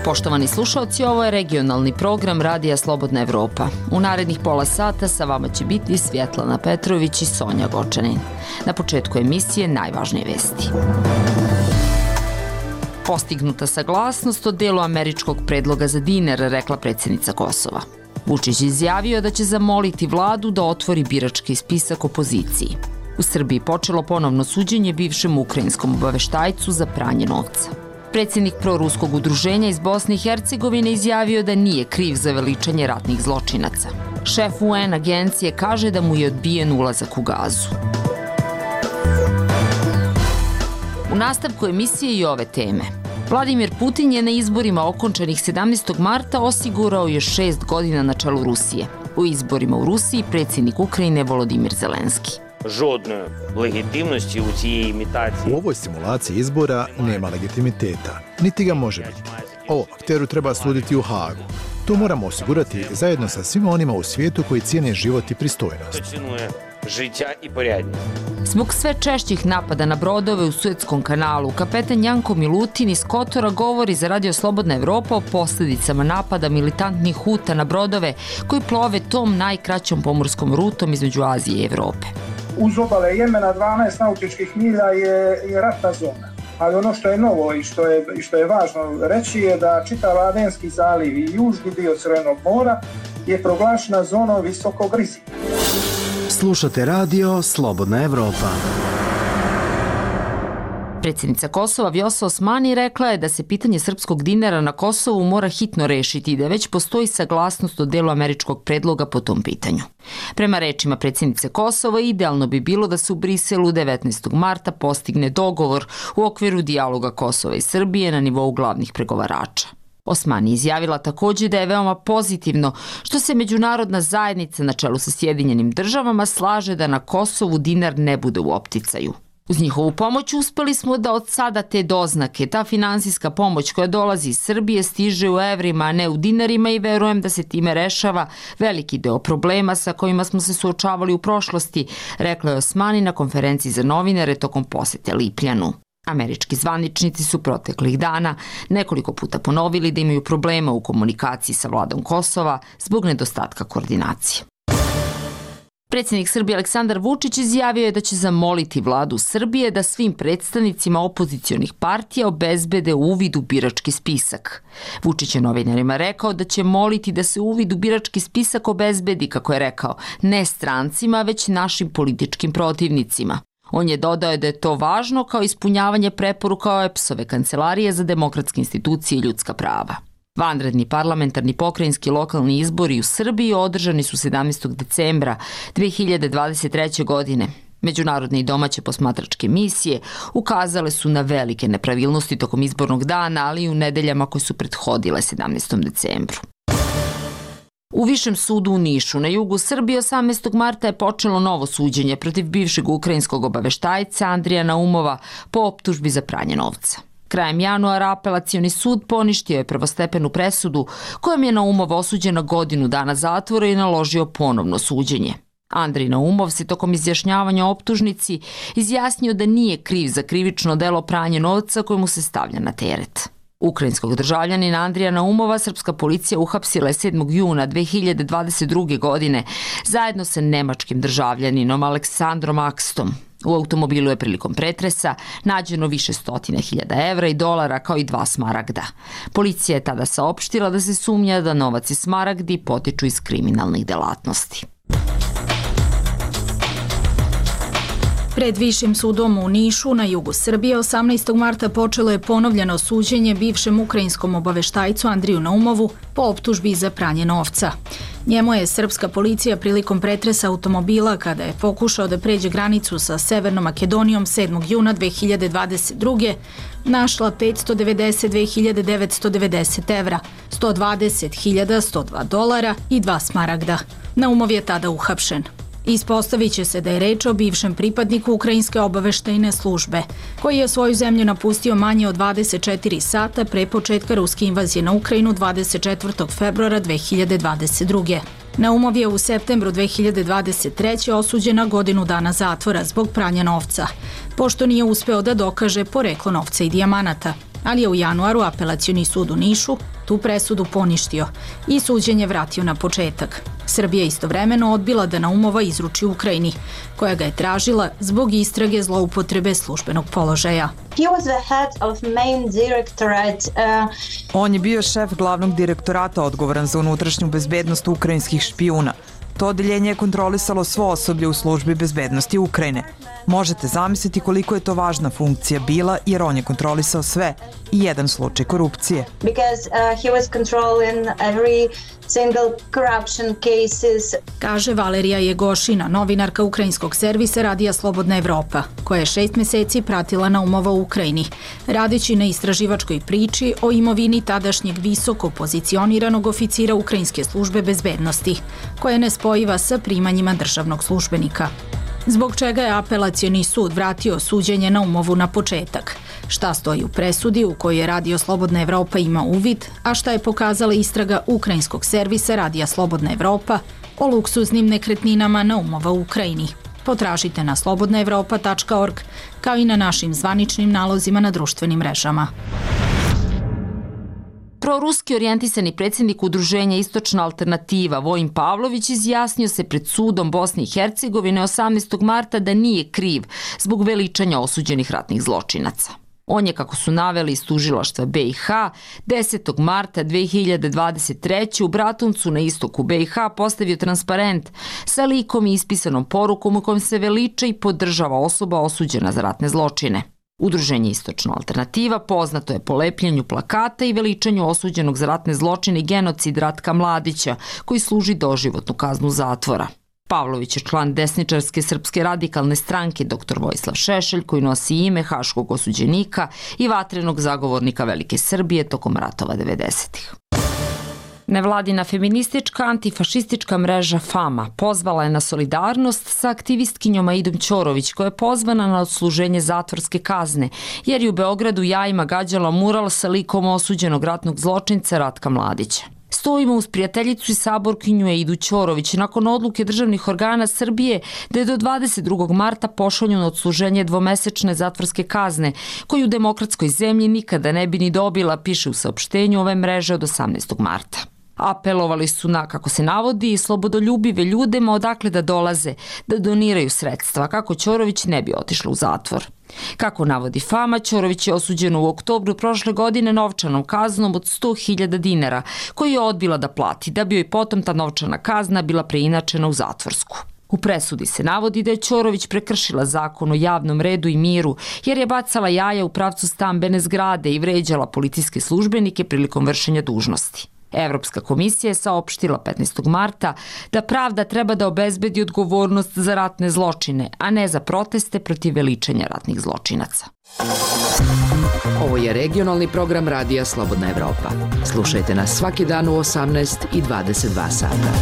Poštovani slušalci, ovo je regionalni program Radija Slobodna Evropa. U narednih pola sata sa vama će biti Svjetlana Petrović i Sonja Gočanin. Na početku emisije najvažnije vesti. Postignuta saglasnost o delu američkog predloga za dinar, rekla predsjednica Kosova. Vučić izjavio da će zamoliti vladu da otvori birački spisak opoziciji. U Srbiji počelo ponovno suđenje bivšem ukrajinskom obaveštajcu za pranje novca. Predsjednik proruskog udruženja iz Bosne i Hercegovine izjavio da nije kriv za veličanje ratnih zločinaca. Šef UN agencije kaže da mu je odbijen ulazak u Gazu. U nastavku emisije i ove teme. Vladimir Putin je na izborima okončanih 17. marta osigurao još 6 godina na čelu Rusije. U izborima u Rusiji predsjednik Ukrajine Volodimir Zelenski. Žodne legitimnosti u cijej imitaciji. U ovoj simulaciji izbora nema legitimiteta, niti ga može biti. Ovom akteru treba suditi u Hagu. To moramo osigurati zajedno sa svima onima u svijetu koji cijene život i pristojnost. Zbog sve češćih napada na brodove u Suetskom kanalu, kapetan Janko Milutin iz Kotora govori za Radio Slobodna Evropa o posljedicama napada militantnih Huta na brodove koji plove tom najkraćom pomorskom rutom između Azije i Evrope. Uz obale Jemena 12 nautičkih milja je ratna zona. Ali ono što je novo i što je važno reći je da čitav Adenski zaliv i južni dio Crvenog mora je proglašena zonom visokog rizika. Slušate Radio Slobodna Evropa. Predsjednica Kosova Vjosa Osmani rekla je da se pitanje srpskog dinara na Kosovu mora hitno rešiti i da već postoji saglasnost o delu američkog predloga po tom pitanju. Prema rečima predsjednice Kosova, idealno bi bilo da se u Briselu 19. marta postigne dogovor u okviru dijaloga Kosova i Srbije na nivou glavnih pregovarača. Osmani izjavila također da je veoma pozitivno što se međunarodna zajednica na čelu sa Sjedinjenim državama slaže da na Kosovu dinar ne bude u opticaju. Uz njihovu pomoć uspeli smo da od sada te doznake, ta finansijska pomoć koja dolazi iz Srbije stiže u evrima, a ne u dinarima i verujem da se time rešava veliki deo problema sa kojima smo se suočavali u prošlosti, rekla je Osmani na konferenciji za novinare tokom posete Lipljanu. Američki zvaničnici su proteklih dana nekoliko puta ponovili da imaju problema u komunikaciji sa vladom Kosova zbog nedostatka koordinacije. Predsjednik Srbije Aleksandar Vučić izjavio je da će zamoliti vladu Srbije da svim predstavnicima opozicionih partija obezbede uvid u birački spisak. Vučić je novinarima rekao da će moliti da se uvid u birački spisak obezbedi, kako je rekao, ne strancima, već našim političkim protivnicima. On je dodao da je to važno kao ispunjavanje preporuka OEBS-ove Kancelarije za demokratske institucije i ljudska prava. Vanredni parlamentarni pokrajinski lokalni izbori u Srbiji održani su 17. decembra 2023. godine. Međunarodne i domaće posmatračke misije ukazale su na velike nepravilnosti tokom izbornog dana, ali i u nedeljama koje su prethodile 17. decembru. U Višem sudu u Nišu na jugu Srbije 18. marta je počelo novo suđenje protiv bivšeg ukrajinskog obaveštajca Andrija Naumova po optužbi za pranje novca. Krajem januara apelacioni sud poništio je prvostepenu presudu kojom je Naumov osuđen na godinu dana zatvora i naložio ponovno suđenje. Andrij Naumov se tokom izjašnjavanja o optužnici izjasnio da nije kriv za krivično delo pranje novca koje mu se stavlja na teret. Ukrajinskog državljanina Andrija Naumova srpska policija uhapsila je 7. juna 2022. godine zajedno sa nemačkim državljaninom Aleksandrom Akstom. U automobilu je prilikom pretresa nađeno više stotina hiljada evra i dolara kao i 2 smaragda. Policija je tada saopštila da se sumnja da novac i smaragdi potiču iz kriminalnih delatnosti. Pred Višim sudom u Nišu na jugu Srbije 18. marta počelo je ponovljeno suđenje bivšem ukrajinskom obaveštajcu Andriju Naumovu po optužbi za pranje novca. Njemu je srpska policija prilikom pretresa automobila kada je pokušao da pređe granicu sa Severnom Makedonijom 7. juna 2022. našla 592.990 evra, 120.102 dolara i 2 smaragda. Naumov je tada uhapšen. Ispostavit će se da je reč o bivšem pripadniku ukrajinske obaveštajne službe, koji je svoju zemlju napustio manje od 24 sata pre početka ruske invazije na Ukrajinu 24. februara 2022. Naumov je u septembru 2023. osuđen na godinu dana zatvora zbog pranja novca, pošto nije uspeo da dokaže poreklo novca i dijamanata. Ali je u januaru apelacioni sud u Nišu tu presudu poništio i suđenje vratio na početak. Srbija istovremeno odbila da Naumova izruči Ukrajini, koja ga je tražila zbog istrage zloupotrebe službenog položaja. On je bio šef glavnog direktorata odgovoran za unutrašnju bezbednost ukrajinskih špijuna. To odeljenje je kontrolisalo svo osoblje u službi bezbednosti Ukrajine. Možete zamisliti koliko je to važna funkcija bila, jer on je kontrolisao sve i jedan slučaj korupcije. Kaže Valerija Jegošina, novinarka ukrajinskog servisa Radija Slobodna Evropa, koja je 6 meseci pratila Naumova u Ukrajini, radeći na istraživačkoj priči o imovini tadašnjeg visoko pozicioniranog oficira ukrajinske službe bezbednosti, koja je nespojiva sa primanjima državnog službenika. Zbog čega je apelacioni sud vratio suđenje Naumovu na početak? Šta stoji u presudi u kojoj je Radio Slobodna Evropa ima uvid, a šta je pokazala istraga ukrajinskog servisa Radija Slobodna Evropa o luksuznim nekretninama Naumova u Ukrajini? Potražite na slobodnaevropa.org, kao i na našim zvaničnim nalozima na društvenim mrežama. Proruski orijentisani predsjednik udruženja Istočna alternativa Vojin Pavlović izjasnio se pred sudom Bosne i Hercegovine 18. marta da nije kriv zbog veličanja osuđenih ratnih zločinaca. On je, kako su naveli iz tužilaštva BiH, 10. marta 2023. u Bratuncu na istoku BiH postavio transparent sa likom i ispisanom porukom u kojem se veliča i podržava osoba osuđena za ratne zločine. Udruženje Istočna alternativa poznato je po lepljenju plakata i veličanju osuđenog za ratne zločine i genocid Ratka Mladića, koji služi doživotnu kaznu zatvora. Pavlović je član desničarske Srpske radikalne stranke dr. Vojislav Šešelj, koji nosi ime haškog osuđenika i vatrenog zagovornika Velike Srbije tokom ratova 90-ih. Nevladina feministička antifašistička mreža FAMA pozvala je na solidarnost sa aktivistkinjom Aidom Ćorović, koja je pozvana na odsluženje zatvorske kazne, jer je u Beogradu jajima gađala mural sa likom osuđenog ratnog zločinca Ratka Mladića. Stojimo uz prijateljicu i saborkinju Aidu Ćorović nakon odluke državnih organa Srbije da je do 22. marta pošalju na odsluženje dvomesečne zatvorske kazne, koju u demokratskoj zemlji nikada ne bi ni dobila, piše u saopštenju ove mreže od 18. marta. Apelovali su na, kako se navodi, slobodoljubive ljude odakle da dolaze, da doniraju sredstva, kako Ćorović ne bi otišla u zatvor. Kako navodi FAMA, Ćorović je osuđena u oktobru prošle godine novčanom kaznom od 100.000 dinara, koju je odbila da plati, da bi joj potom ta novčana kazna bila preinačena u zatvorsku. U presudi se navodi da je Ćorović prekršila zakon o javnom redu i miru, jer je bacala jaja u pravcu stambene zgrade i vređala policijske službenike prilikom vršenja dužnosti. Evropska komisija je saopštila 15. marta da pravda treba da obezbedi odgovornost za ratne zločine, a ne za proteste protiv veličanja ratnih zločinaca. Ovo je regionalni program Radija Slobodna Evropa. Slušajte nas svaki dan u 18 i 22 sata.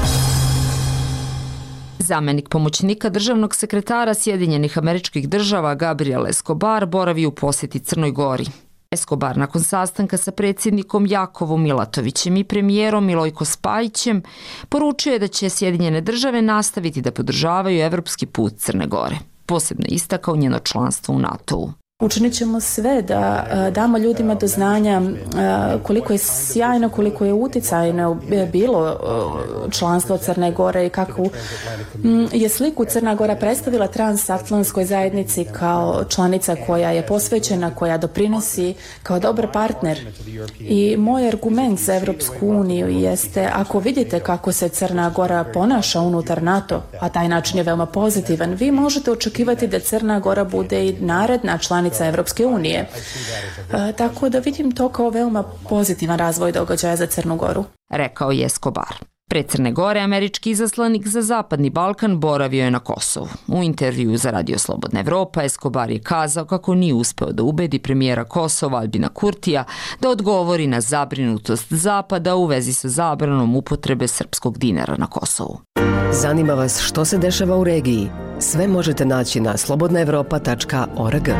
Zamenik pomoćnika državnog sekretara Sjedinjenih Američkih Država Gabriel Escobar boravi u posjeti Crnoj Gori. Escobar nakon sastanka sa predsjednikom Jakovom Milatovićem i premijerom Milojko Spajićem poručio je da će Sjedinjene Države nastaviti da podržavaju evropski put Crne Gore. Posebno istakao njeno članstvo u NATO-u. Učinit ćemo sve da damo ljudima do znanja koliko je sjajno, koliko je uticajno bilo članstvo Crne Gore i kakvu je sliku Crna Gora predstavila transatlantskoj zajednici kao članica koja je posvećena, koja doprinosi kao dobar partner. I moj argument za Evropsku uniju jeste, ako vidite kako se Crna Gora ponaša unutar NATO, a taj način je veoma pozitivan, vi možete očekivati da Crna Gora bude i naredna članica Evropske unije. Tako da vidim to kao veoma pozitivan razvoj događaja za Crnu Goru. Rekao je Escobar. Pre Crne Gore, američki izaslanik za Zapadni Balkan boravio je na Kosovu. U intervjuu za Radio Slobodna Evropa Escobar je kazao kako nije uspeo da ubedi premijera Kosova Albina Kurtija da odgovori na zabrinutost Zapada u vezi sa zabranom upotrebe srpskog dinara na Kosovu. Zanima vas što se dešava u regiji? Sve možete naći na slobodnaevropa.org.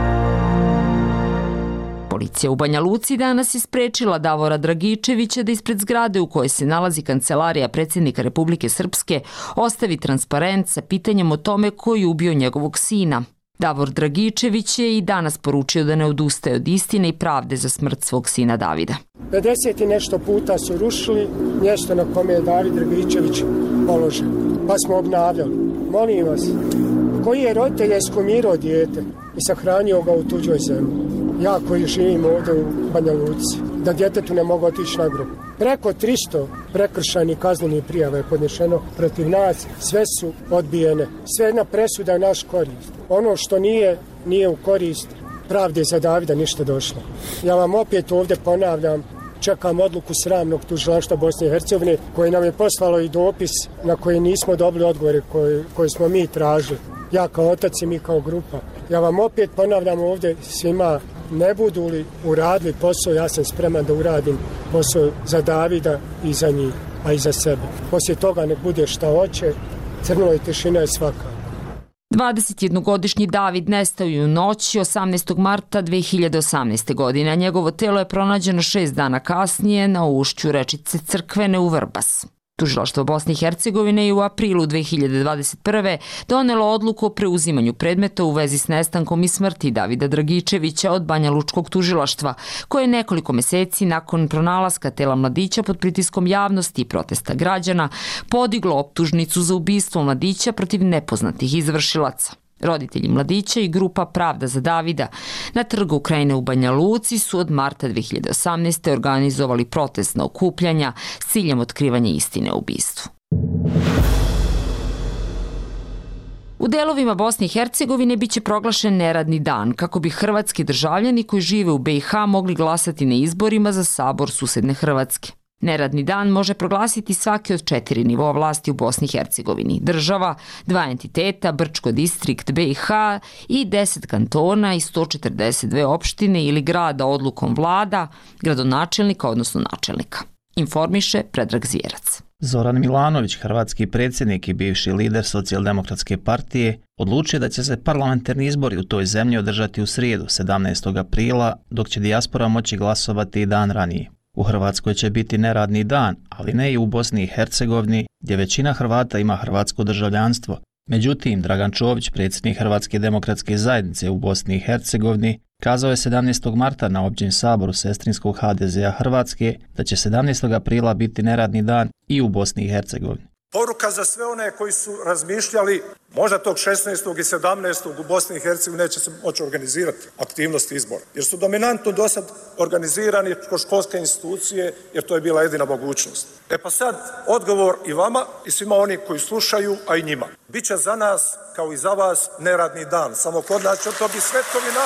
Policija u Banja Luci danas je sprečila Davora Dragičevića da ispred zgrade u kojoj se nalazi kancelarija predsjednika Republike Srpske ostavi transparent sa pitanjem o tome ko je ubio njegovog sina. Davor Dragičević je i danas poručio da ne odustaje od istine i pravde za smrt svog sina Davida. 50 i nešto puta su rušili mjesto na kome je David Dragičević položen, pa smo obnavljali. Molim vas, koji je roditelj eskumirao dijete i sahranio ga u tuđoj zemlji? Ja koji živim ovdje u Banja Luci, da djetetu ne mogu otići na grob. Preko 300 prekršajnih kaznenih prijava je podnešeno protiv nas, sve su odbijene. Sve jedna presuda je naš korist. Ono što nije u korist pravde za Davida ništa došlo. Ja vam opet ovdje ponavljam, čekam odluku sramnog tužilaštva Bosne i Hercegovine koje nam je poslalo i dopis na koji nismo dobili odgovore koje smo mi tražili. Ja kao otac i mi kao grupa. Ja vam opet ponavljam ovdje svima, ne budu li uradili posao, ja sam spreman da uradim posao za Davida i za njih, a i za sebe. Poslije toga nek bude šta hoće, crno i tišina je svaka. 21-godišnji David nestao je u noći 18. marta 2018. godine, a njegovo telo je pronađeno 6 dana kasnije na ušću rečice Crkvene u Vrbas. Tužilaštvo Bosne i Hercegovine je u aprilu 2021. donelo odluku o preuzimanju predmeta u vezi s nestankom i smrti Davida Dragičevića od Banja Lučkog tužilaštva, koje je nekoliko meseci nakon pronalaska tela mladića pod pritiskom javnosti i protesta građana podiglo optužnicu za ubistvo mladića protiv nepoznatih izvršilaca. Roditelji mladića i grupa Pravda za Davida na trgu Ukrajine u Banja Luci su od marta 2018. organizovali protestna okupljanja s ciljem otkrivanja istine o ubistvu. U delovima Bosne i Hercegovine biće proglašen neradni dan kako bi hrvatski državljani koji žive u BiH mogli glasati na izborima za sabor susedne Hrvatske. Neradni dan može proglasiti svaki od 4 nivoa vlasti u Bosni i Hercegovini. Država, 2 entiteta, Brčko distrikt BiH i 10 kantona i 142 opštine ili grada odlukom vlada, gradonačelnika odnosno načelnika. Informiše Predrag Zvijerac. Zoran Milanović, hrvatski predsjednik i bivši lider Socijaldemokratske partije, odlučio da će se parlamentarni izbori u toj zemlji održati u srijedu, 17. aprila, dok će dijaspora moći glasovati i dan ranije. U Hrvatskoj će biti neradni dan, ali ne i u Bosni i Hercegovini, gdje većina Hrvata ima hrvatsko državljanstvo. Međutim, Dragan Čović, predsjednik Hrvatske demokratske zajednice u Bosni i Hercegovini, kazao je 17. marta na općem saboru sestrinskog HDZ-a Hrvatske da će 17. aprila biti neradni dan i u Bosni i Hercegovini. Poruka za sve one koji su razmišljali možda tog 16. i 17. u Bosni i Hercegovini neće se moći organizirati aktivnosti izbora. Jer su dominantno do sad organizirani kroz školske institucije, jer to je bila jedina mogućnost. Pa sad odgovor i vama i svima oni koji slušaju, a i njima. Biće za nas, kao i za vas, neradni dan. Samo kod nas će to biti svetkovina.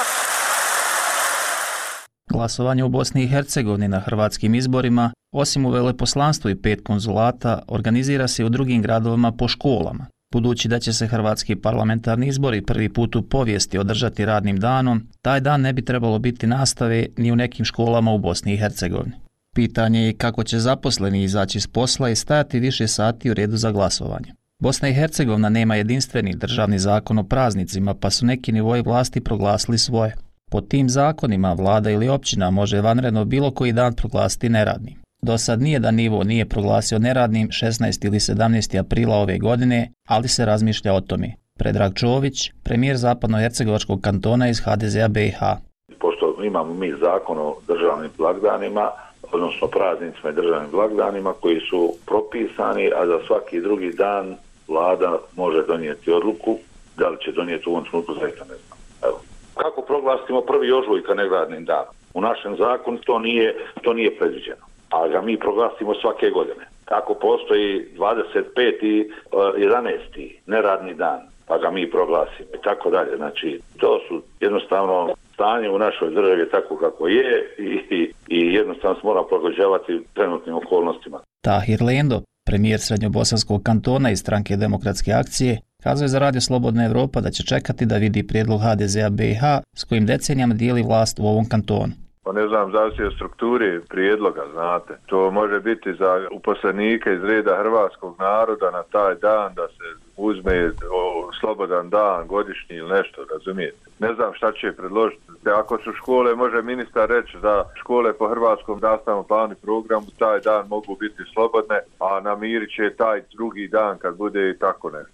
Glasovanje u Bosni i Hercegovini na hrvatskim izborima, osim u veleposlanstvu i 5 konzulata, organizira se u drugim gradovima po školama. Budući da će se hrvatski parlamentarni izbori prvi put u povijesti održati radnim danom, taj dan ne bi trebalo biti nastave ni u nekim školama u Bosni i Hercegovini. Pitanje je kako će zaposleni izaći s posla i stajati više sati u redu za glasovanje. Bosna i Hercegovina nema jedinstveni državni zakon o praznicima, pa su neki nivoi vlasti proglasili svoje. Po tim zakonima vlada ili općina može vanredno bilo koji dan proglasiti neradnim. Do sad nijedan nivo nije proglasio neradnim 16. ili 17. aprila ove godine, ali se razmišlja o tome. Predrag Čović, premijer zapadnohercegovačkog kantona iz HDZ-a BiH. Pošto imamo mi zakon o državnim blagdanima, odnosno praznicima i državnim blagdanima koji su propisani, a za svaki drugi dan vlada može donijeti odluku, da li će donijeti u ovom trenutku, zaista ne znam. Evo. Kako proglasimo 1. ožujka neradnim danom? U našem zakonu to nije predviđeno, ali ga mi proglasimo svake godine. Kako postoji 25. i 11. neradni dan, pa ga mi proglasimo i tako dalje. Znači, to su jednostavno stanje u našoj državi tako kako je i jednostavno se mora prilagođavati trenutnim okolnostima. Tahir Lendo, premijer Srednjobosanskog kantona iz stranke Demokratske akcije, kazao je za Radio Slobodna Evropa da će čekati da vidi prijedlog HDZ-a BiH s kojim decenijama dijeli vlast u ovom kantonu. Pa ne znam, zavisi od strukturi prijedloga, znate. To može biti za uposlenike iz reda hrvatskog naroda na taj dan da se uzme slobodan dan, godišnji ili nešto, razumijete. Ne znam šta će predložiti. Ako su škole, može ministar reći da škole po hrvatskom nastavnom planu i programu taj dan mogu biti slobodne, a namirit će taj drugi dan kad bude i tako nešto.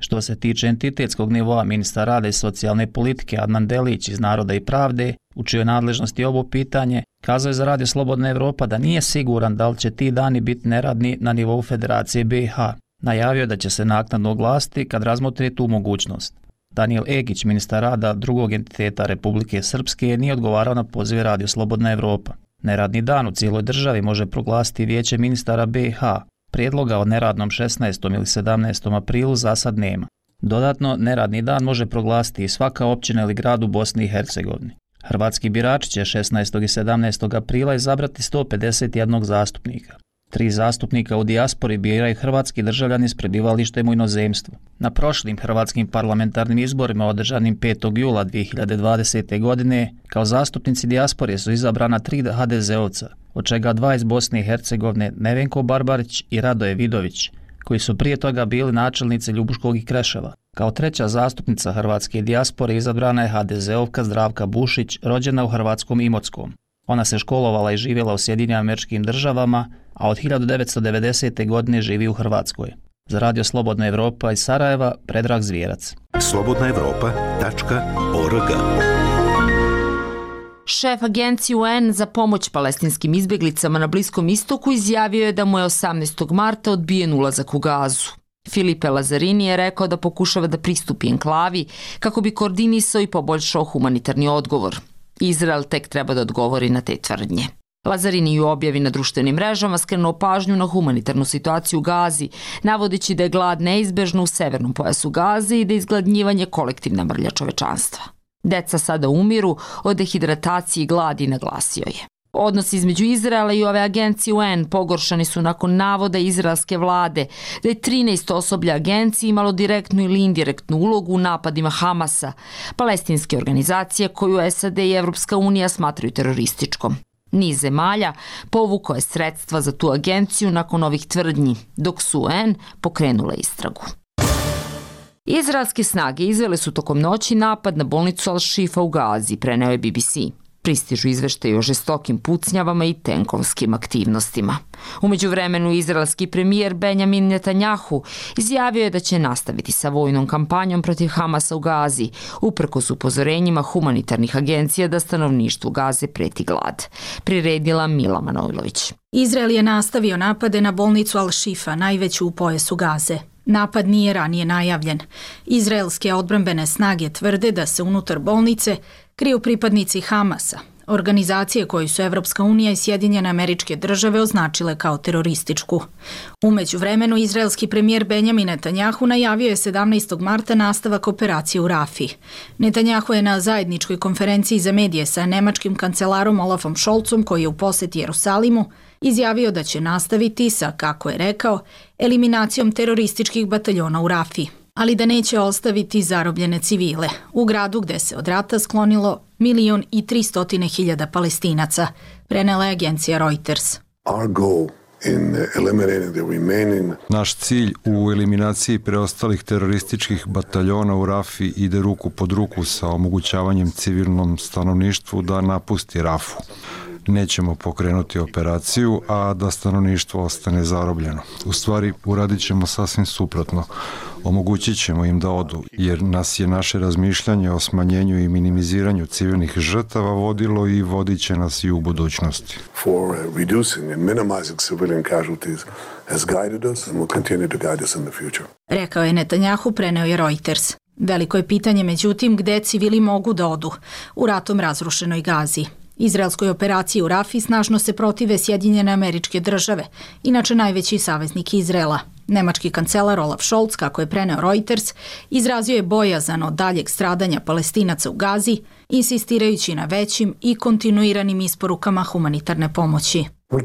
Što se tiče entitetskog nivoa, ministar rada i socijalne politike Adnan Delić iz Naroda i pravde, u čijoj nadležnosti ovo pitanje, kazao je za Radio Slobodna Evropa da nije siguran da li će ti dani biti neradni na nivou Federacije BiH. Najavio je da će se naknadno oglasiti kad razmotri tu mogućnost. Danijel Egić, ministar rada drugog entiteta Republike Srpske, nije odgovarao na pozive Radio Slobodna Evropa. Neradni dan u cijeloj državi može proglasiti Vijeće ministara BiH. Prijedloga o neradnom 16. ili 17. aprilu za sad nema. Dodatno, neradni dan može proglasiti i svaka općina ili grad u Bosni i Hercegovini. Hrvatski birači će 16. i 17. aprila izabrati 151 zastupnika. 3 zastupnika u dijaspori biraju hrvatski državljani s prebivalištem u inozemstvu. Na prošlim hrvatskim parlamentarnim izborima održanim 5. jula 2020. godine kao zastupnici dijaspore su izabrana 3 HDZ-ovca, od čega 2 iz Bosne i Hercegovine, Nevenko Barbarić i Radoje Vidović, koji su prije toga bili načelnici Ljubuškog i Kreševa. Kao treća zastupnica hrvatske dijaspore izabrana je HDZ-ovka Zdravka Bušić, rođena u hrvatskom Imotskom. Ona se školovala i živjela u Sjedinjenim Američkim Državama, a od 1990. godine živi u Hrvatskoj. Za Radio Slobodna Evropa iz Sarajeva, Predrag Zvijerac. slobodnaevropa.org. Šef agencije UN za pomoć palestinskim izbjeglicama na Bliskom istoku izjavio je da mu je 18. marta odbijen ulazak u Gazu. Filipe Lazarini je rekao da pokušava da pristupi enklavi kako bi koordinisao i poboljšao humanitarni odgovor. Izrael tek treba da odgovori na te tvrdnje. Lazarini u objavi na društvenim mrežama skrenuo pažnju na humanitarnu situaciju u Gazi, navodeći da je glad neizbežna u severnom pojasu Gaze i da je izgladnjivanje kolektivna mrlja čovečanstva. Deca sada umiru od dehidratacije i gladi, naglasio je. Odnosi između Izraela i ove agencije UN pogoršani su nakon navoda izraelske vlade da je 13 osoblja agencije imalo direktnu ili indirektnu ulogu u napadima Hamasa, palestinske organizacije koju SAD i Evropska unija smatraju terorističkom. Niz zemalja povukao je sredstva za tu agenciju nakon ovih tvrdnji, dok su UN pokrenule istragu. Izraelske snage izvele su tokom noći napad na bolnicu Al-Shifa u Gazi, preneo je BBC. Pristižu izveštaji o žestokim pucnjavama i tenkovskim aktivnostima. U međuvremenu izraelski premijer Benjamin Netanjahu izjavio je da će nastaviti sa vojnom kampanjom protiv Hamasa u Gazi, uprkos upozorenjima humanitarnih agencija da stanovništvu Gaze preti glad. Priredila Mila Manojlović. Izrael je nastavio napade na bolnicu Al-Shifa, najveću u pojasu Gaze. Napad nije ranije najavljen. Izraelske odbrambene snage tvrde da se unutar bolnice kriju pripadnici Hamasa, organizacije koju su Evropska unija i Sjedinjene Američke Države označile kao terorističku. U međuvremenu, izraelski premijer Benjamin Netanjahu najavio je 17. marta nastavak operacije u Rafi. Netanjahu je na zajedničkoj konferenciji za medije sa nemačkim kancelarom Olafom Scholzom, koji je u posjeti Jerusalimu, izjavio da će nastaviti sa, kako je rekao, eliminacijom terorističkih bataljona u Rafi, ali da neće ostaviti zarobljene civile u gradu gde se od rata sklonilo 1.300.000 Palestinaca, prenela je agencija Reuters. Naš cilj u eliminaciji preostalih terorističkih bataljona u Rafi ide ruku pod ruku sa omogućavanjem civilnom stanovništvu da napusti Rafu. Nećemo pokrenuti operaciju, a da stanovništvo ostane zarobljeno. U stvari, uradit ćemo sasvim suprotno. Omogućit ćemo im da odu, jer nas je naše razmišljanje o smanjenju i minimiziranju civilnih žrtava vodilo i vodit će nas i u budućnosti. Rekao je Netanjahu, preneo je Reuters. Veliko je pitanje, međutim, gde civili mogu da odu u ratom razrušenoj Gazi. Izraelskoj operaciji u Rafi snažno se protive Sjedinjene Američke Države, inače najveći saveznik Izraela. Nemački kancelar Olaf Scholz, kako je preneo Reuters, izrazio je bojazan od daljeg stradanja Palestinaca u Gazi, insistirajući na većim i kontinuiranim isporukama humanitarne pomoći.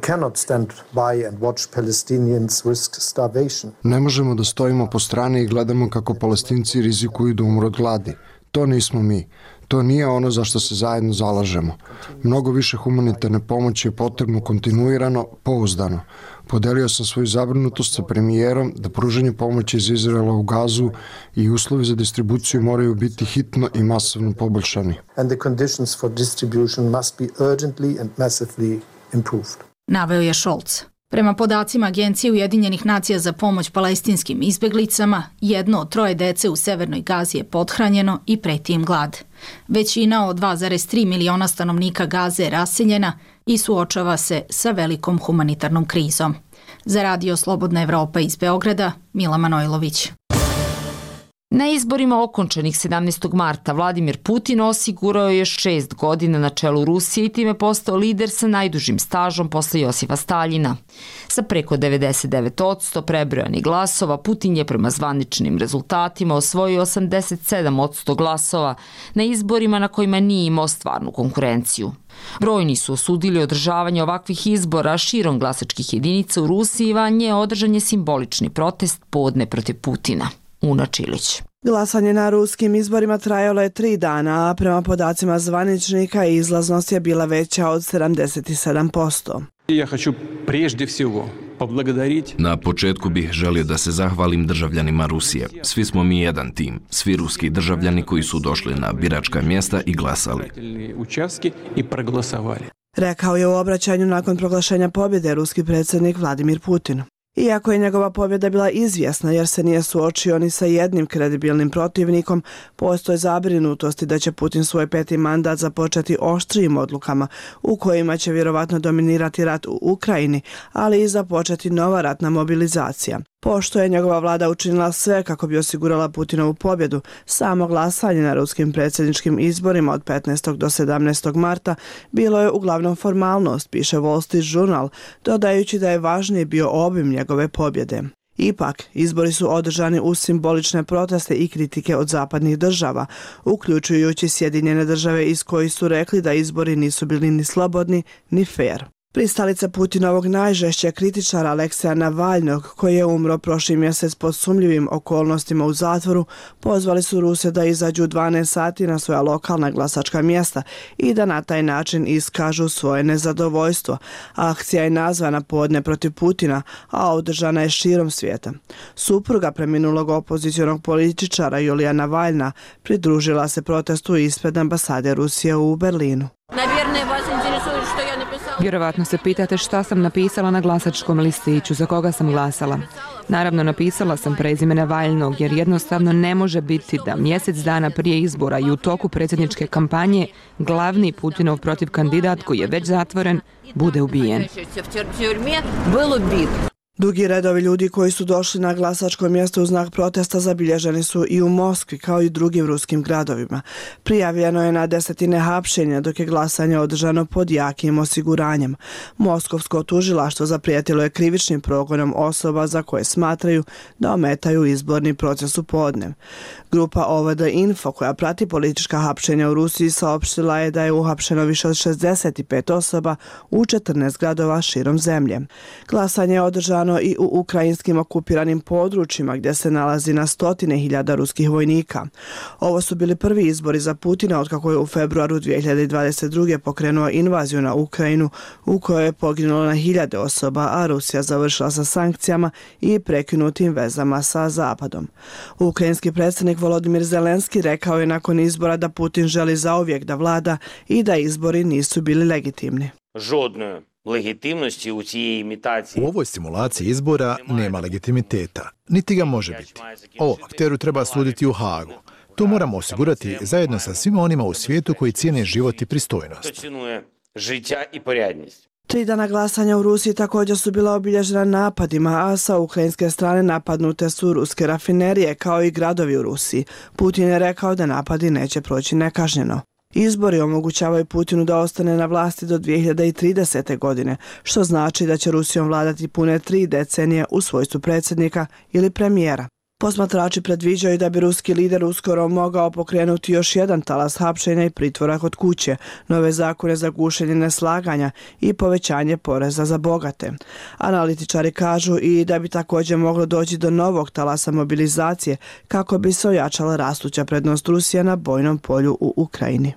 Ne možemo da stojimo po strani i gledamo kako Palestinci rizikuju da umru od gladi. To nismo mi. To nije ono za što se zajedno zalažemo. Mnogo više humanitarne pomoći je potrebno kontinuirano, pouzdano. Podelio sam svoju zabrinutost sa premijerom da pružanje pomoći iz Izraela u Gazu i uslovi za distribuciju moraju biti hitno i masovno poboljšani. Naveo je Scholz. Prema podacima Agencije Ujedinjenih nacija za pomoć palestinskim izbeglicama, 1 od 3 dece u Severnoj Gazi je pothranjeno i preti im glad. Većina od 2,3 miliona stanovnika Gaze je raseljena i suočava se sa velikom humanitarnom krizom. Za Radio Slobodna Evropa iz Beograda, Mila Manojlović. Na izborima okončanih 17. marta Vladimir Putin osigurao je 6 godina na čelu Rusije i time postao lider sa najdužim stažom posle Josipa Staljina. Sa preko 99% prebrojanih glasova Putin je prema zvaničnim rezultatima osvojio 87% glasova na izborima na kojima nije imao stvarnu konkurenciju. Brojni su osudili održavanje ovakvih izbora širom glasačkih jedinica u Rusiji i van nje održan je simbolični protest podne protiv Putina. Una Čilić. Glasanje na ruskim izborima trajalo je 3 dana, a prema podacima zvaničnika izlaznost je bila veća od 77%. Ja hoću prежде всего поблагодарить. Na početku bih želio da se zahvalim državljanima Rusije. Svi smo mi jedan tim, svi ruski državljani koji su došli na biračka mjesta i glasali. Rekao je u obraćanju nakon proglašenja pobjede ruski predsjednik Vladimir Putin. Iako je njegova pobjeda bila izvjesna jer se nije suočio ni sa jednim kredibilnim protivnikom, postoje zabrinutosti da će Putin svoj 5. mandat započeti oštrijim odlukama u kojima će vjerovatno dominirati rat u Ukrajini, ali i započeti nova ratna mobilizacija. Pošto je njegova vlada učinila sve kako bi osigurala Putinovu pobjedu, samo glasanje na ruskim predsjedničkim izborima od 15. do 17. marta bilo je uglavnom formalnost, piše Wall Street Journal, dodajući da je važniji bio obim njegove pobjede. Ipak, izbori su održani uz simbolične proteste i kritike od zapadnih država, uključujući Sjedinjene države iz kojih su rekli da izbori nisu bili ni slobodni ni fair. Pristalica Putinovog najžešće kritičara Alekseja Navalnog, koji je umro prošli mjesec pod sumnjivim okolnostima u zatvoru, pozvali su Ruse da izađu 12 sati na svoja lokalna glasačka mjesta i da na taj način iskažu svoje nezadovoljstvo. Akcija je nazvana Podne protiv Putina, a održana je širom svijeta. Supruga preminulog opozicionog političara Julija Navalna pridružila se protestu ispred ambasade Rusije u Berlinu. Vjerovatno se pitate šta sam napisala na glasačkom listiću, za koga sam glasala. Naravno, napisala sam prezime Navalnog jer jednostavno ne može biti da mjesec dana prije izbora i u toku predsjedničke kampanje glavni Putinov protiv kandidat koji je već zatvoren bude ubijen. Dugi redovi ljudi koji su došli na glasačko mjesto u znak protesta zabilježeni su i u Moskvi kao i drugim ruskim gradovima. Prijavljeno je na desetine hapšenja dok je glasanje održano pod jakim osiguranjem. Moskovsko tužilaštvo zaprijetilo je krivičnim progonom osoba za koje smatraju da ometaju izborni proces u podne. Grupa OVD Info koja prati politička hapšenja u Rusiji saopštila je da je uhapšeno više od 65 osoba u 14 gradova širom zemlje. Glasanje je održano i u ukrajinskim okupiranim područjima gdje se nalazi na 100.000 ruskih vojnika. Ovo su bili prvi izbori za Putina otkako je u februaru 2022. pokrenuo invaziju na Ukrajinu u kojoj je poginulo na 1000 osoba, a Rusija završila sa sankcijama i prekinutim vezama sa Zapadom. Ukrajinski predsjednik Volodimir Zelenski rekao je nakon izbora da Putin želi zauvijek da vlada i da izbori nisu bili legitimni. Žodne legitimnosti u cijej imitaciji. U ovoj simulaciji izbora nema legitimiteta, niti ga može biti. Ovo akteru treba suditi u Hagu. To moramo osigurati zajedno sa svima onima u svijetu koji cijene život i pristojnost. 3 dana glasanja u Rusiji također su bila obilježena napadima, a sa ukrajinske strane napadnute su ruske rafinerije kao i gradovi u Rusiji. Putin je rekao da napadi neće proći nekažnjeno. Izbori omogućavaju Putinu da ostane na vlasti do 2030. godine, što znači da će Rusijom vladati pune 3 decenije u svojstvu predsjednika ili premijera. Posmatrači predviđaju da bi ruski lider uskoro mogao pokrenuti još jedan talas hapšenja i pritvora kod kuće, nove zakone za gušenje neslaganja i povećanje poreza za bogate. Analitičari kažu i da bi također moglo doći do novog talasa mobilizacije kako bi se ojačala rastuća prednost Rusije na bojnom polju u Ukrajini.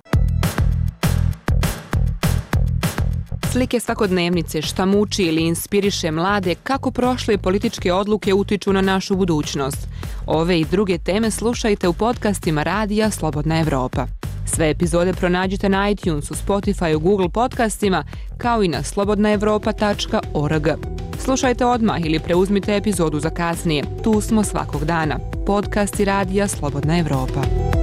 Slike svakodnevnice šta muči ili inspiriše mlade kako prošle političke odluke utiču na našu budućnost. Ove i druge teme slušajte u podcastima Radija Slobodna Evropa. Sve epizode pronađite na iTunesu, Spotifyu, Google podcastima kao i na slobodnaevropa.org. Slušajte odmah ili preuzmite epizodu za kasnije. Tu smo svakog dana. Podcast i radija Slobodna Evropa.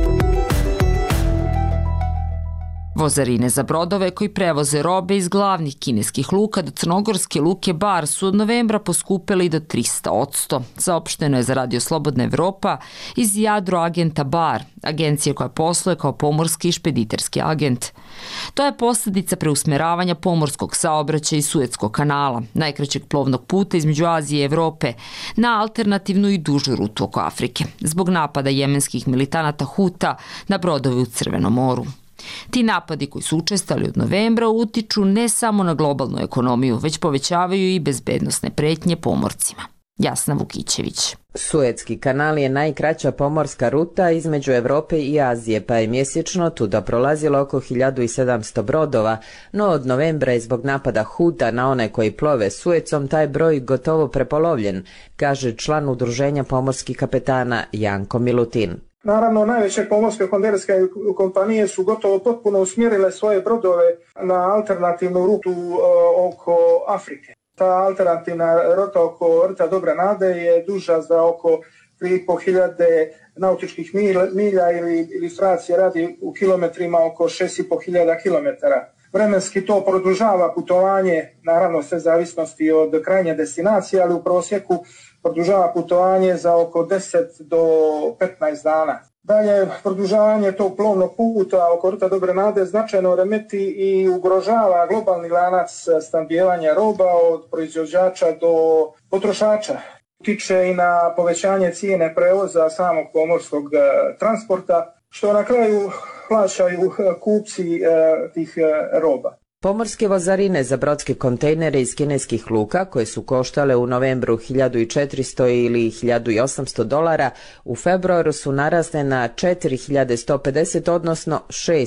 Vozarine za brodove koji prevoze robe iz glavnih kineskih luka do crnogorske luke Bar su od novembra poskupili do 300%. Saopšteno je za Radio Slobodna Evropa iz Jadro agenta Bar, agencije koja posluje kao pomorski i špediterski agent. To je posljedica preusmeravanja pomorskog saobraćaja iz Suetskog kanala, najkraćeg plovnog puta između Azije i Evrope, na alternativnu i dužu rutu oko Afrike, zbog napada jemenskih militanata Huta na brodove u Crvenom moru. Ti napadi koji su učestali od novembra utiču ne samo na globalnu ekonomiju, već povećavaju i bezbednosne pretnje pomorcima. Jasna Vukićević. Suetski kanal je najkraća pomorska ruta između Evrope i Azije, pa je mjesečno tuda prolazilo oko 1700 brodova, no od novembra je zbog napada Huta na one koji plove Suecom taj broj gotovo prepolovljen, kaže član udruženja pomorskih kapetana Janko Milutin. Naravno, najveće pomorske kontenerske kompanije su gotovo potpuno usmjerile svoje brodove na alternativnu rutu oko Afrike. Ta alternativna ruta oko rta Dobre Nade je duža za oko 3.500 nautičkih milja ili ilustracije radi u kilometrima oko 6.500 kilometara. Vremenski to produžava putovanje, naravno sve zavisnosti od krajnje destinacije, ali u prosjeku produžava putovanje za oko 10 do 15 dana. Dalje, produžavanje tog plovnog puta oko rta Dobre Nade značajno remeti i ugrožava globalni lanac snabdijevanja roba od proizvođača do potrošača. Utiče i na povećanje cijene prevoza samog pomorskog transporta, što na kraju plaćaju kupci tih roba. Pomorske vozarine za brodske kontejnere iz kineskih luka, koje su koštale u novembru 1400 ili $1.800, u februaru su narasle na 4.150, odnosno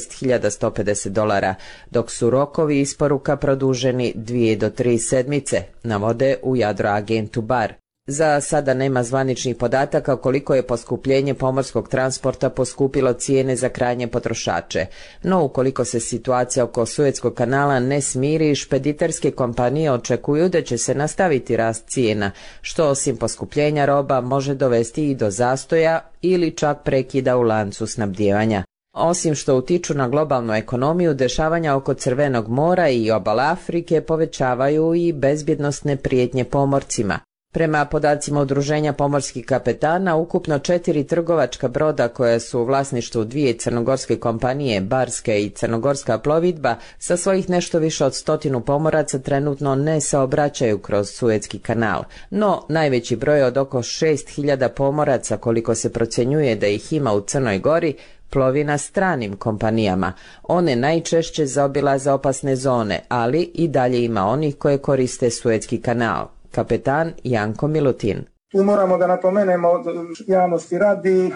$6.150, dok su rokovi isporuka produženi 2 do 3 sedmice, navode u Jadro agentu Bar. Za sada nema zvaničnih podataka koliko je poskupljenje pomorskog transporta poskupilo cijene za krajnje potrošače. No, ukoliko se situacija oko Suetskog kanala ne smiri, špediterske kompanije očekuju da će se nastaviti rast cijena, što osim poskupljenja roba može dovesti i do zastoja ili čak prekida u lancu snabdijevanja. Osim što utiču na globalnu ekonomiju, dešavanja oko Crvenog mora i obala Afrike povećavaju i bezbjednosne prijetnje pomorcima. Prema podacima Udruženja pomorskih kapetana, ukupno 4 trgovačka broda koja su u vlasništvu 2 crnogorske kompanije, Barska i Crnogorska plovidba, sa svojih nešto više od 100 pomoraca trenutno ne saobraćaju kroz Suetski kanal. No, najveći broj od oko 6.000 pomoraca, koliko se procjenjuje da ih ima u Crnoj Gori, plovi na stranim kompanijama. One najčešće zaobilaze opasne zone, ali i dalje ima onih koje koriste Suetski kanal. Kapetan Janko Milutin. Tu moramo da napomenemo javnosti radi,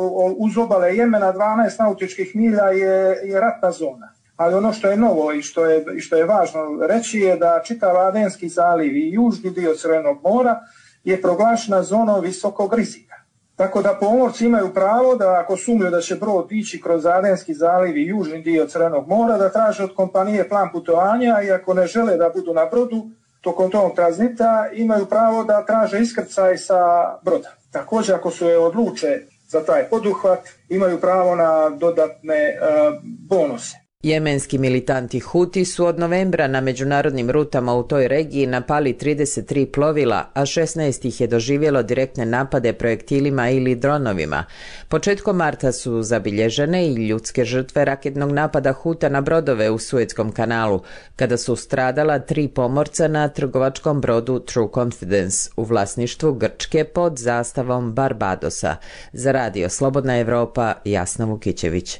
uz obale Jemena 12 nautičkih milja je ratna zona. Ali ono što je novo i što je važno reći je da čitav Adenski zaliv i južni dio Crvenog mora je proglašena zonom visokog rizika. Tako da pomorci imaju pravo da ako sumnju da će brod ići kroz Adenski zaliv i južni dio Crvenog mora, da traže od kompanije plan putovanja i ako ne žele da budu na brodu, tokom tog tranzita imaju pravo da traže iskrcaj sa broda. Također, ako se odluče za taj poduhvat, imaju pravo na dodatne bonuse. Jemenski militanti Huti su od novembra na međunarodnim rutama u toj regiji napali 33 plovila, a 16 ih je doživjelo direktne napade projektilima ili dronovima. Početkom marta su zabilježene i ljudske žrtve raketnog napada Huta na brodove u Suetskom kanalu, kada su stradala 3 pomorca na trgovačkom brodu True Confidence u vlasništvu Grčke pod zastavom Barbadosa. Za Radio Slobodna Evropa, Jasna Vukićević.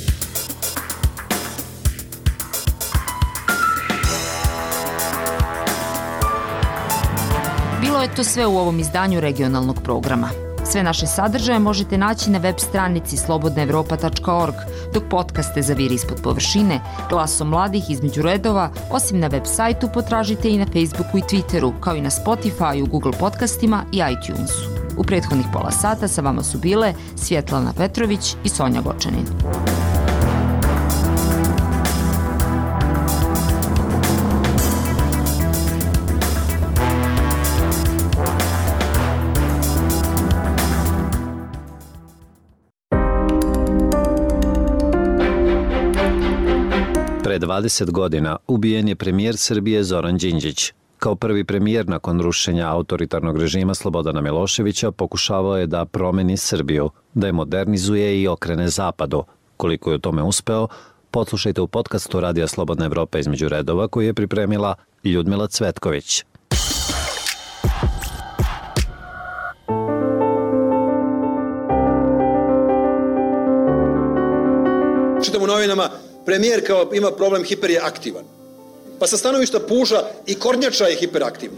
Bilo je to sve u ovom izdanju regionalnog programa. Sve naše sadržaje možete naći na web stranici slobodnaevropa.org, dok podcaste za Vir ispod površine, Glasom mladih između redova, osim na web sajtu potražite i na Facebooku i Twitteru, kao i na Spotify, Google podcastima i iTunesu. U prethodnih pola sata sa vama su bile Svjetlana Petrović i Sonja Gočanin. Pre 20 godina ubijen je premijer Srbije Zoran Đinđić. Kao prvi premijer nakon rušenja autoritarnog režima Slobodana Miloševića pokušavao je da promeni Srbiju, da je modernizuje i okrene zapadu. Koliko je u tome uspeo, poslušajte u podcastu Radija Slobodna Evropa između redova koji je pripremila Ljudmila Cvetković. Čitam u novinama, premijer kao ima problem, hiper je aktivan. Pa sa stanovišta puža i kornjača je hiperaktivna.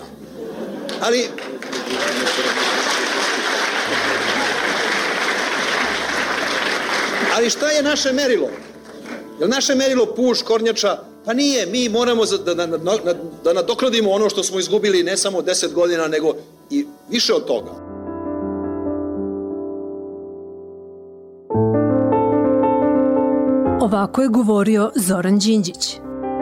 Ali šta je naše merilo? Je li naše merilo puž, kornjača? Pa nije, mi moramo da nadoknadimo ono što smo izgubili ne samo 10 godina, nego i više od toga. Ovako je govorio Zoran Đinđić.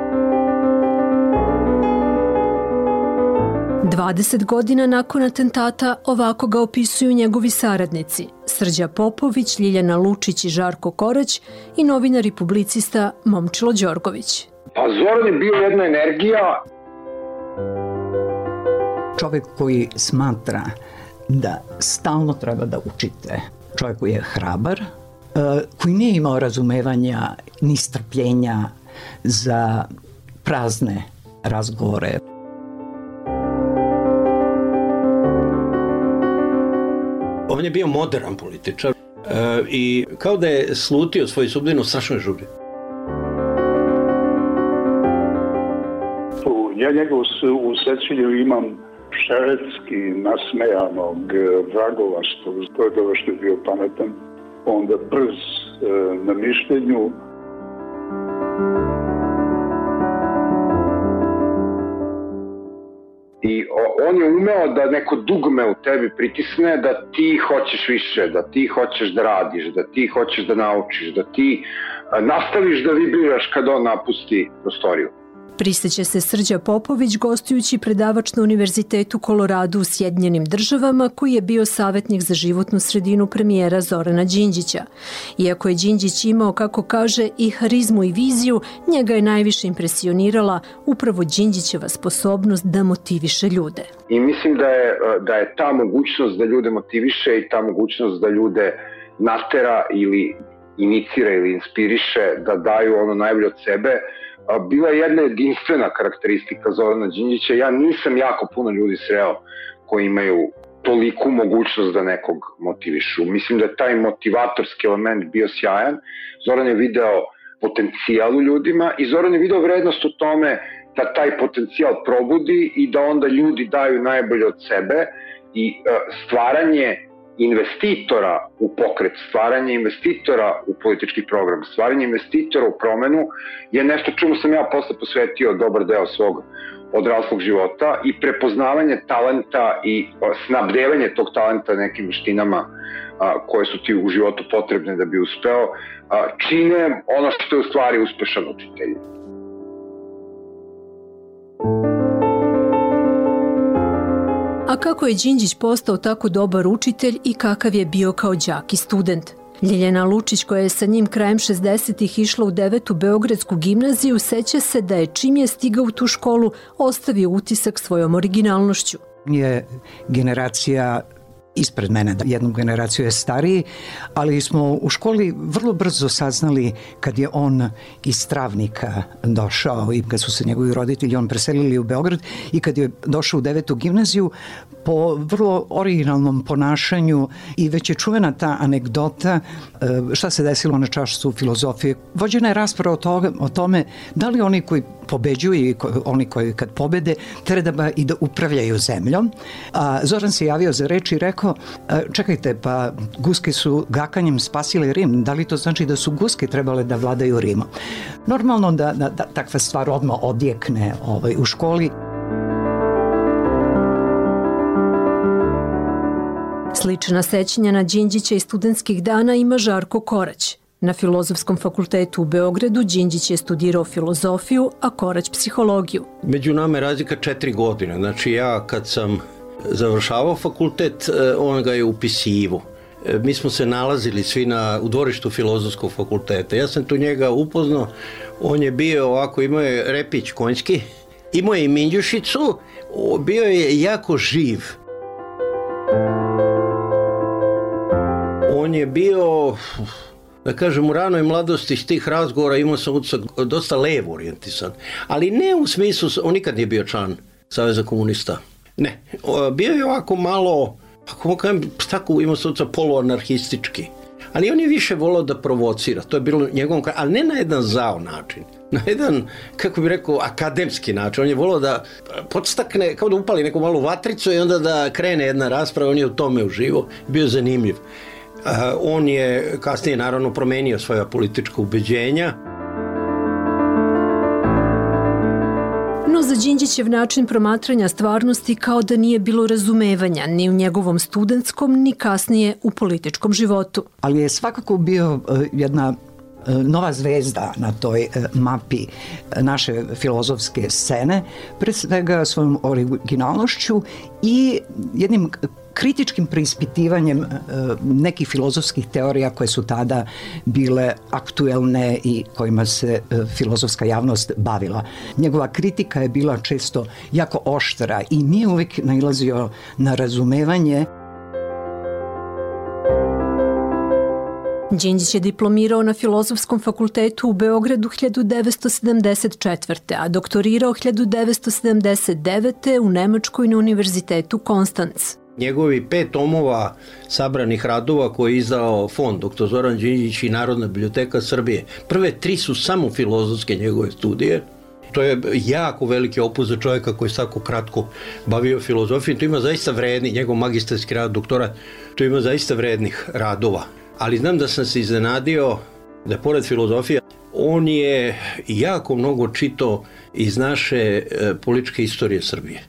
20 godina nakon atentata ovako ga opisuju njegovi saradnici Srđa Popović, Ljiljana Lučić i Žarko Korać i novinar i publicista Momčilo Đorgović. Pa Zoran je bio jedna energija. Čovjek koji smatra da stalno treba da učite. Čovjek koji je hrabar, koji nije imao razumevanja ni strpljenja za prazne razgovore. On je bio modern političar i kao da je slutio svoju sudbinu strašnoj žuri. Ja njega u sećanju imam šeretski nasmejanog vragovaštva, to je dobro što je bio pametan, onda brz na mišljenju. I on je umeo da neko dugme u tebi pritisne, da ti hoćeš više, da ti hoćeš da radiš, da ti hoćeš da naučiš, da ti nastaviš da vibriraš kad on napusti prostoriju. Priseća se Srđa Popović gostujući predavač na Univerzitetu Koloradu u Sjedinjenim Državama koji je bio savjetnik za životnu sredinu premijera Zorana Đinđića. Iako je Đinđić imao, kako kaže, i harizmu i viziju, njega je najviše impresionirala upravo Đinđićeva sposobnost da motiviše ljude. I mislim da je ta mogućnost da ljude motiviše i ta mogućnost da ljude natera ili inicira ili inspiriše da daju ono najbolje od sebe, bila je jedna jedinstvena karakteristika Zorana Đinđića. Ja nisam jako puno ljudi sreo koji imaju toliku mogućnost da nekog motivišu. Mislim da je taj motivatorski element bio sjajan. Zoran je video potencijal u ljudima i Zoran je video vrednost u tome da taj potencijal probudi i da onda ljudi daju najbolje od sebe i stvaranje investitora u pokret, stvaranje investitora u politički program, stvaranje investitora u promenu je nešto čemu sam ja posle posvetio dobar deo svog odraslog života i prepoznavanje talenta i snabdevanje tog talenta nekim veštinama koje su ti u životu potrebne da bi uspeo, čine ono što je u stvari uspešan učitelj. A kako je Đinđić postao tako dobar učitelj i kakav je bio kao đak i student? Ljiljana Lučić, koja je sa njim krajem 60-ih išla u 9. Beogradsku gimnaziju, seća se da je čim je stigao u tu školu ostavio utisak svojom originalnošću. Je generacija ispred mene, jednu generaciju je stariji, ali smo u školi vrlo brzo saznali kad je on iz Travnika došao i kad su se njegovi roditelji on preselili u Beograd i kad je došao u 9. gimnaziju po vrlo originalnom ponašanju i već je čuvena ta anegdota šta se desilo na času filozofije. Vođena je rasprava o tome da li oni koji pobeđuju i oni koji kad pobede treba i da upravljaju zemljom. A Zoran se javio za reč i rekao, čekajte, pa guske su gakanjem spasile Rim, da li to znači da su guske trebale da vladaju Rimom? Normalno da takva stvar odmah odjekne u školi. Slična sećanja na Đinđića i studentskih dana ima Žarko Korać. Na Filozofskom fakultetu u Beogradu Đinđić je studirao filozofiju, a Korać psihologiju. Među nama je razlika 4 godine. Znači ja kad sam završavao fakultet, on ga je upisivo. mi smo se nalazili svi u dvorištu Filozofskog fakulteta. Ja sam tu njega upoznao, on je bio ovako, imao je repić konjski, imao je i minđušicu, bio je jako živ. On je bio, da kažem, u ranoj mladosti iz tih razgovora imao sam utisak dosta levo orijentisan, ali ne u smislu, on nikad nije bio član Saveza komunista. Ne, bio je ovako malo, ako kažem, tako imao sam utisak poluanarhistički, ali on je više volao da provocira, to je bilo njegovom, ali ne na jedan zao način, na jedan, kako bih rekao, akademski način. On je volao da podstakne, kao da upali neku malu vatricu i onda da krene jedna rasprava, on je u tome uživo, bio zanimljiv. On je kasnije naravno promenio svoja politička ubeđenja. No za Đinđićev način promatranja stvarnosti kao da nije bilo razumevanja ni u njegovom studentskom, ni kasnije u političkom životu. Ali je svakako bio jedna nova zvezda na toj mapi naše filozofske scene, pre svega svojom originalnošću i jednim kritičkim preispitivanjem nekih filozofskih teorija koje su tada bile aktuelne i kojima se filozofska javnost bavila. Njegova kritika je bila često jako oštra i nije uvijek nailazio na razumevanje. Đinđić je diplomirao na Filozofskom fakultetu u Beogradu 1974. a doktorirao 1979. u Nemačkoj na Univerzitetu Konstanc. Njegovi 5 tomova sabranih radova koje je izdao fond dr. Zoran Đinđić i Narodna biblioteka Srbije. Prve 3 su samo filozofske njegove studije. To je jako veliki opus za čovjeka koji je tako kratko bavio filozofijom. To ima zaista vredni, njegov magistarski rad, doktorat, to ima zaista vrednih radova. Ali znam da sam se iznenadio da pored filozofije, on je jako mnogo čitao iz naše političke istorije Srbije.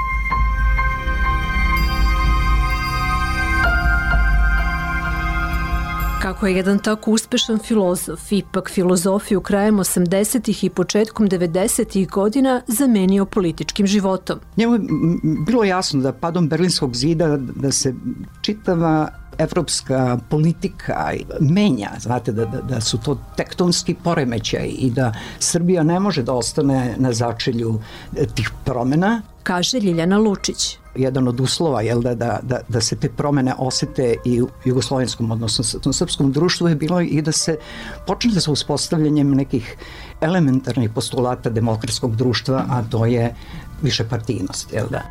Kako je jedan tako uspešan filozof, ipak filozofiju krajem 80. i početkom 90. godina zamenio političkim životom. Njemu je bilo jasno da padom Berlinskog zida da se čitava evropska politika menja, znate da su to tektonski poremećaji i da Srbija ne može da ostane na začelju tih promjena. Kaže Ljiljana Lučić. Jedan od uslova da se te promjene osete i u jugoslovenskom, odnosno srpskom društvu je bilo i da se počne sa uspostavljanjem nekih elementarnih postulata demokratskog društva, a to je višepartijnost, jel da?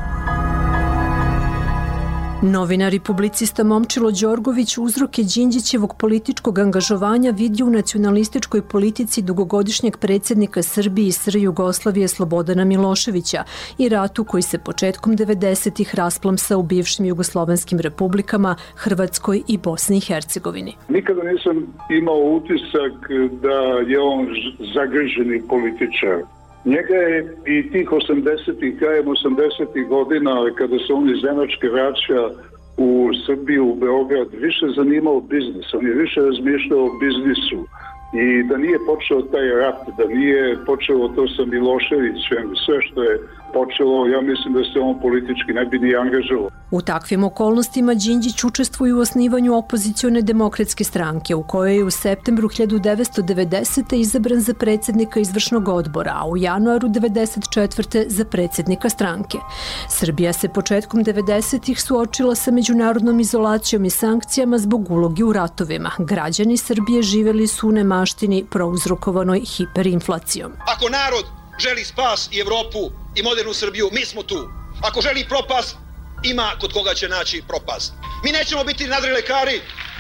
Novinar i publicista Momčilo Đorgović uzroke Đinđićevog političkog angažovanja vidi u nacionalističkoj politici dugogodišnjeg predsjednika Srbije i SR Jugoslavije Slobodana Miloševića i ratu koji se početkom 90-ih rasplamsao u bivšim jugoslovenskim republikama Hrvatskoj i Bosni i Hercegovini. Nikada nisam imao utisak da je on zagriženi političar. Njega je i tih 80-ih, krajem 80-ih godina, kada se on iz Nemačke vraća u Srbiju, u Beograd, više zanimao biznis. On je više razmišljao o biznisu. I da nije počeo taj rat, da nije počelo to sa Miloševićem, sve što je počelo, ja mislim da se on politički ne bi ni angažovao. U takvim okolnostima Đinđić učestvuje u osnivanju opozicione demokratske stranke, u kojoj je u septembru 1990. izabran za predsjednika izvršnog odbora, a u januaru 1994. za predsjednika stranke. Srbija se početkom 90-ih suočila sa međunarodnom izolacijom i sankcijama zbog uloge u ratovima. Građani Srbije živeli su u nemaštini prouzrokovanoj hiperinflacijom. Ako narod želi spas i Evropu i modernu Srbiju, mi smo tu. Ako želi propast, ima kod koga će naći propast. Mi nećemo biti nadrilekari.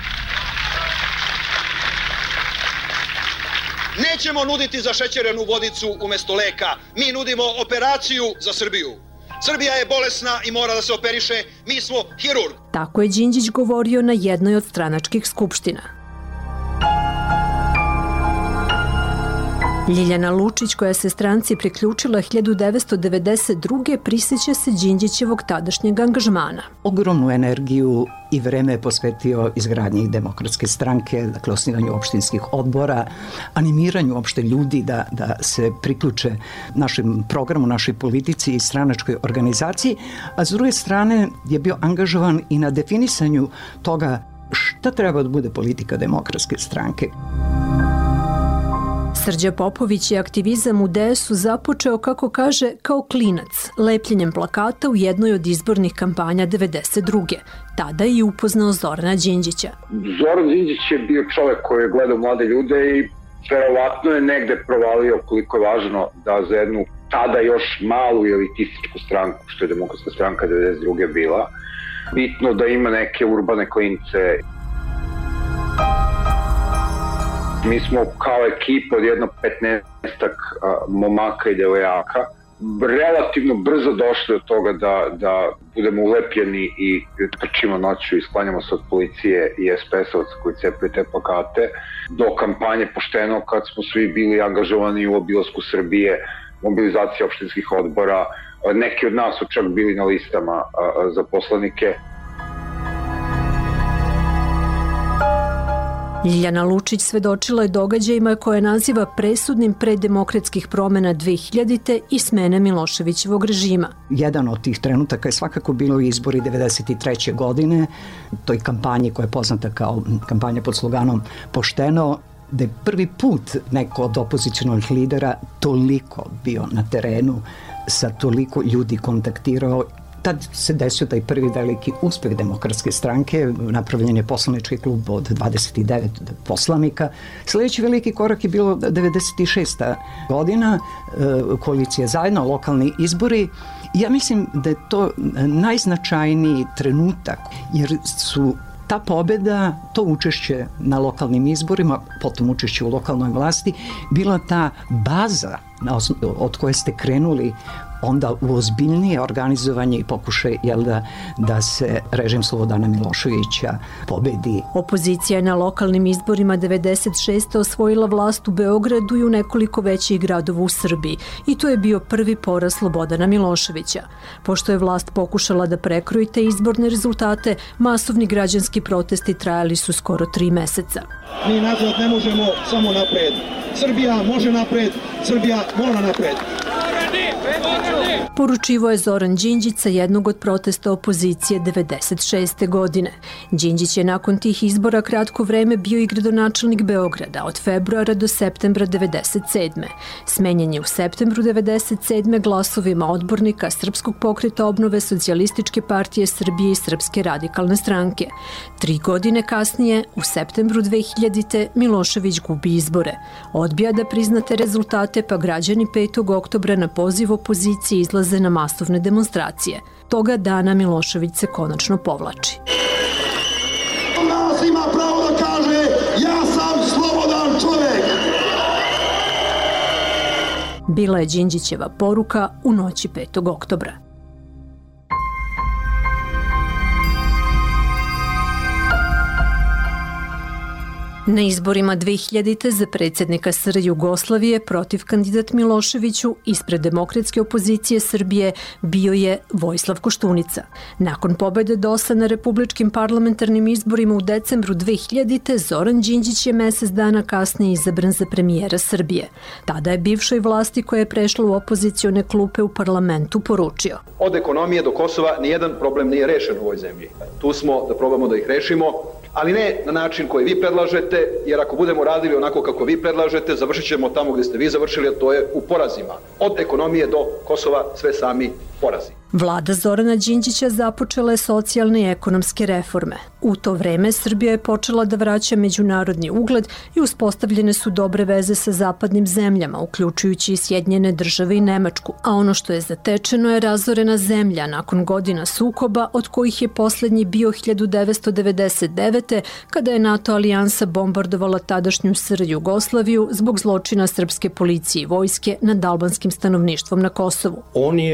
Nećemo nuditi zašećerenu vodicu umjesto leka. Mi nudimo operaciju za Srbiju. Srbija je bolesna i mora da se operiše. Mi smo hirurg. Tako je Đinđić govorio na jednoj od stranačkih skupština. Ljiljana Lučić, koja se stranci priključila 1992. prisjeća se Đinđićevog tadašnjeg angažmana. Ogromnu energiju i vreme je posvetio izgradnji Demokratske stranke, dakle osnivanju opštinskih odbora, animiranju opšte ljudi da se priključe našem programu, našoj politici i stranačkoj organizaciji, a s druge strane je bio angažovan i na definisanju toga šta treba da bude politika Demokratske stranke. Srđa Popović je aktivizam u DS-u započeo, kako kaže, kao klinac, lepljenjem plakata u jednoj od izbornih kampanja 92. Tada je upoznao Zorana Đinđića. Zoran Đinđić je bio čovek koji je gledao mlade ljude i verovatno je negde provalio koliko je važno da za jednu tada još malu elitističku stranku, što je Demokratska stranka 92. bila, bitno da ima neke urbane klince. Mi smo kao ekipa od jedno 15-ak momaka i devojaka relativno brzo došli od toga da budemo ulepljeni i trčimo noću i sklanjamo se od policije i SPS-ovaca koji cepaju te plakate, do kampanje Pošteno kad smo svi bili angažovani u obilasku Srbije, mobilizacija opštinskih odbora, neki od nas su čak bili na listama za poslanike. Ljiljana Lučić svedočila je događajima koje naziva presudnim preddemokratskih promena 2000. i smene Miloševićevog režima. Jedan od tih trenutaka je svakako bilo izbori 93. godine, toj kampanji koja je poznata kao kampanja pod sloganom Pošteno, da je prvi put neko od opozicionalnih lidera toliko bio na terenu, sa toliko ljudi kontaktirao. Tad se desio taj prvi veliki uspeh Demokratske stranke, napravljen je poslanički klub od 29 poslanika. Sljedeći veliki korak je bilo 96. godina, koalicija Zajedno, lokalni izbori. Ja mislim da je to najznačajniji trenutak, jer su ta pobjeda, to učešće na lokalnim izborima, potom učešće u lokalnoj vlasti, bila ta baza od koje ste krenuli onda u ozbiljnije organizovanje i pokušaj da se režim Slobodana Miloševića pobedi. Opozicija je na lokalnim izborima 96. osvojila vlast u Beogradu i u nekoliko većih gradova u Srbiji i to je bio prvi poraz Slobodana Miloševića. Pošto je vlast pokušala da prekroji te izborne rezultate, masovni građanski protesti trajali su skoro 3 meseca. Mi nazad ne možemo, samo napred. Srbija može napred, Srbija mora napred. Poručivo je Zoran Đinđić sa jednog od protesta opozicije 96. godine. Đinđić je nakon tih izbora kratko vreme bio i gradonačelnik Beograda od februara do septembra 97. Smenjen je u septembru 97. glasovima odbornika Srpskog pokreta obnove, Socijalističke partije Srbije i Srpske radikalne stranke. 3 godine kasnije, u septembru 2000. Milošević gubi izbore. Odbija da priznate rezultate, pa građani 5. oktobra na poziv opozicije izlaze na masovne demonstracije. Toga dana Milošević se konačno povlači. Nas ima pravo da kaže ja sam slobodan čovjek. Bila je Đinđićeva poruka u noći 5. oktobra. Na izborima 2000. za predsjednika SR Jugoslavije protiv kandidat Miloševiću ispred demokratske opozicije Srbije bio je Vojislav Koštunica. Nakon pobjede DOS-a na republičkim parlamentarnim izborima u decembru 2000. Zoran Đinđić je mjesec dana kasnije izabran za premijera Srbije. Tada je bivšoj vlasti koja je prešla u opozicione klupe u parlamentu poručio: Od ekonomije do Kosova nijedan problem nije rešen u ovoj zemlji. Tu smo da probamo da ih rešimo, ali ne na način koji vi predlažete, jer ako budemo radili onako kako vi predlažete, završit ćemo tamo gdje ste vi završili, a to je u porazima. Od ekonomije do Kosova sve sami porazi. Vlada Zorana Đinđića započela je socijalne i ekonomske reforme. U to vreme Srbija je počela da vraća međunarodni ugled i uspostavljene su dobre veze sa zapadnim zemljama, uključujući i Sjedinjene Države i Nemačku. A ono što je zatečeno je razorena zemlja nakon godina sukoba, od kojih je posljednji bio 1999. kada je NATO alijansa bombardovala tadašnju SR Jugoslaviju zbog zločina srpske policije i vojske nad albanskim stanovništvom na Kosovu. On je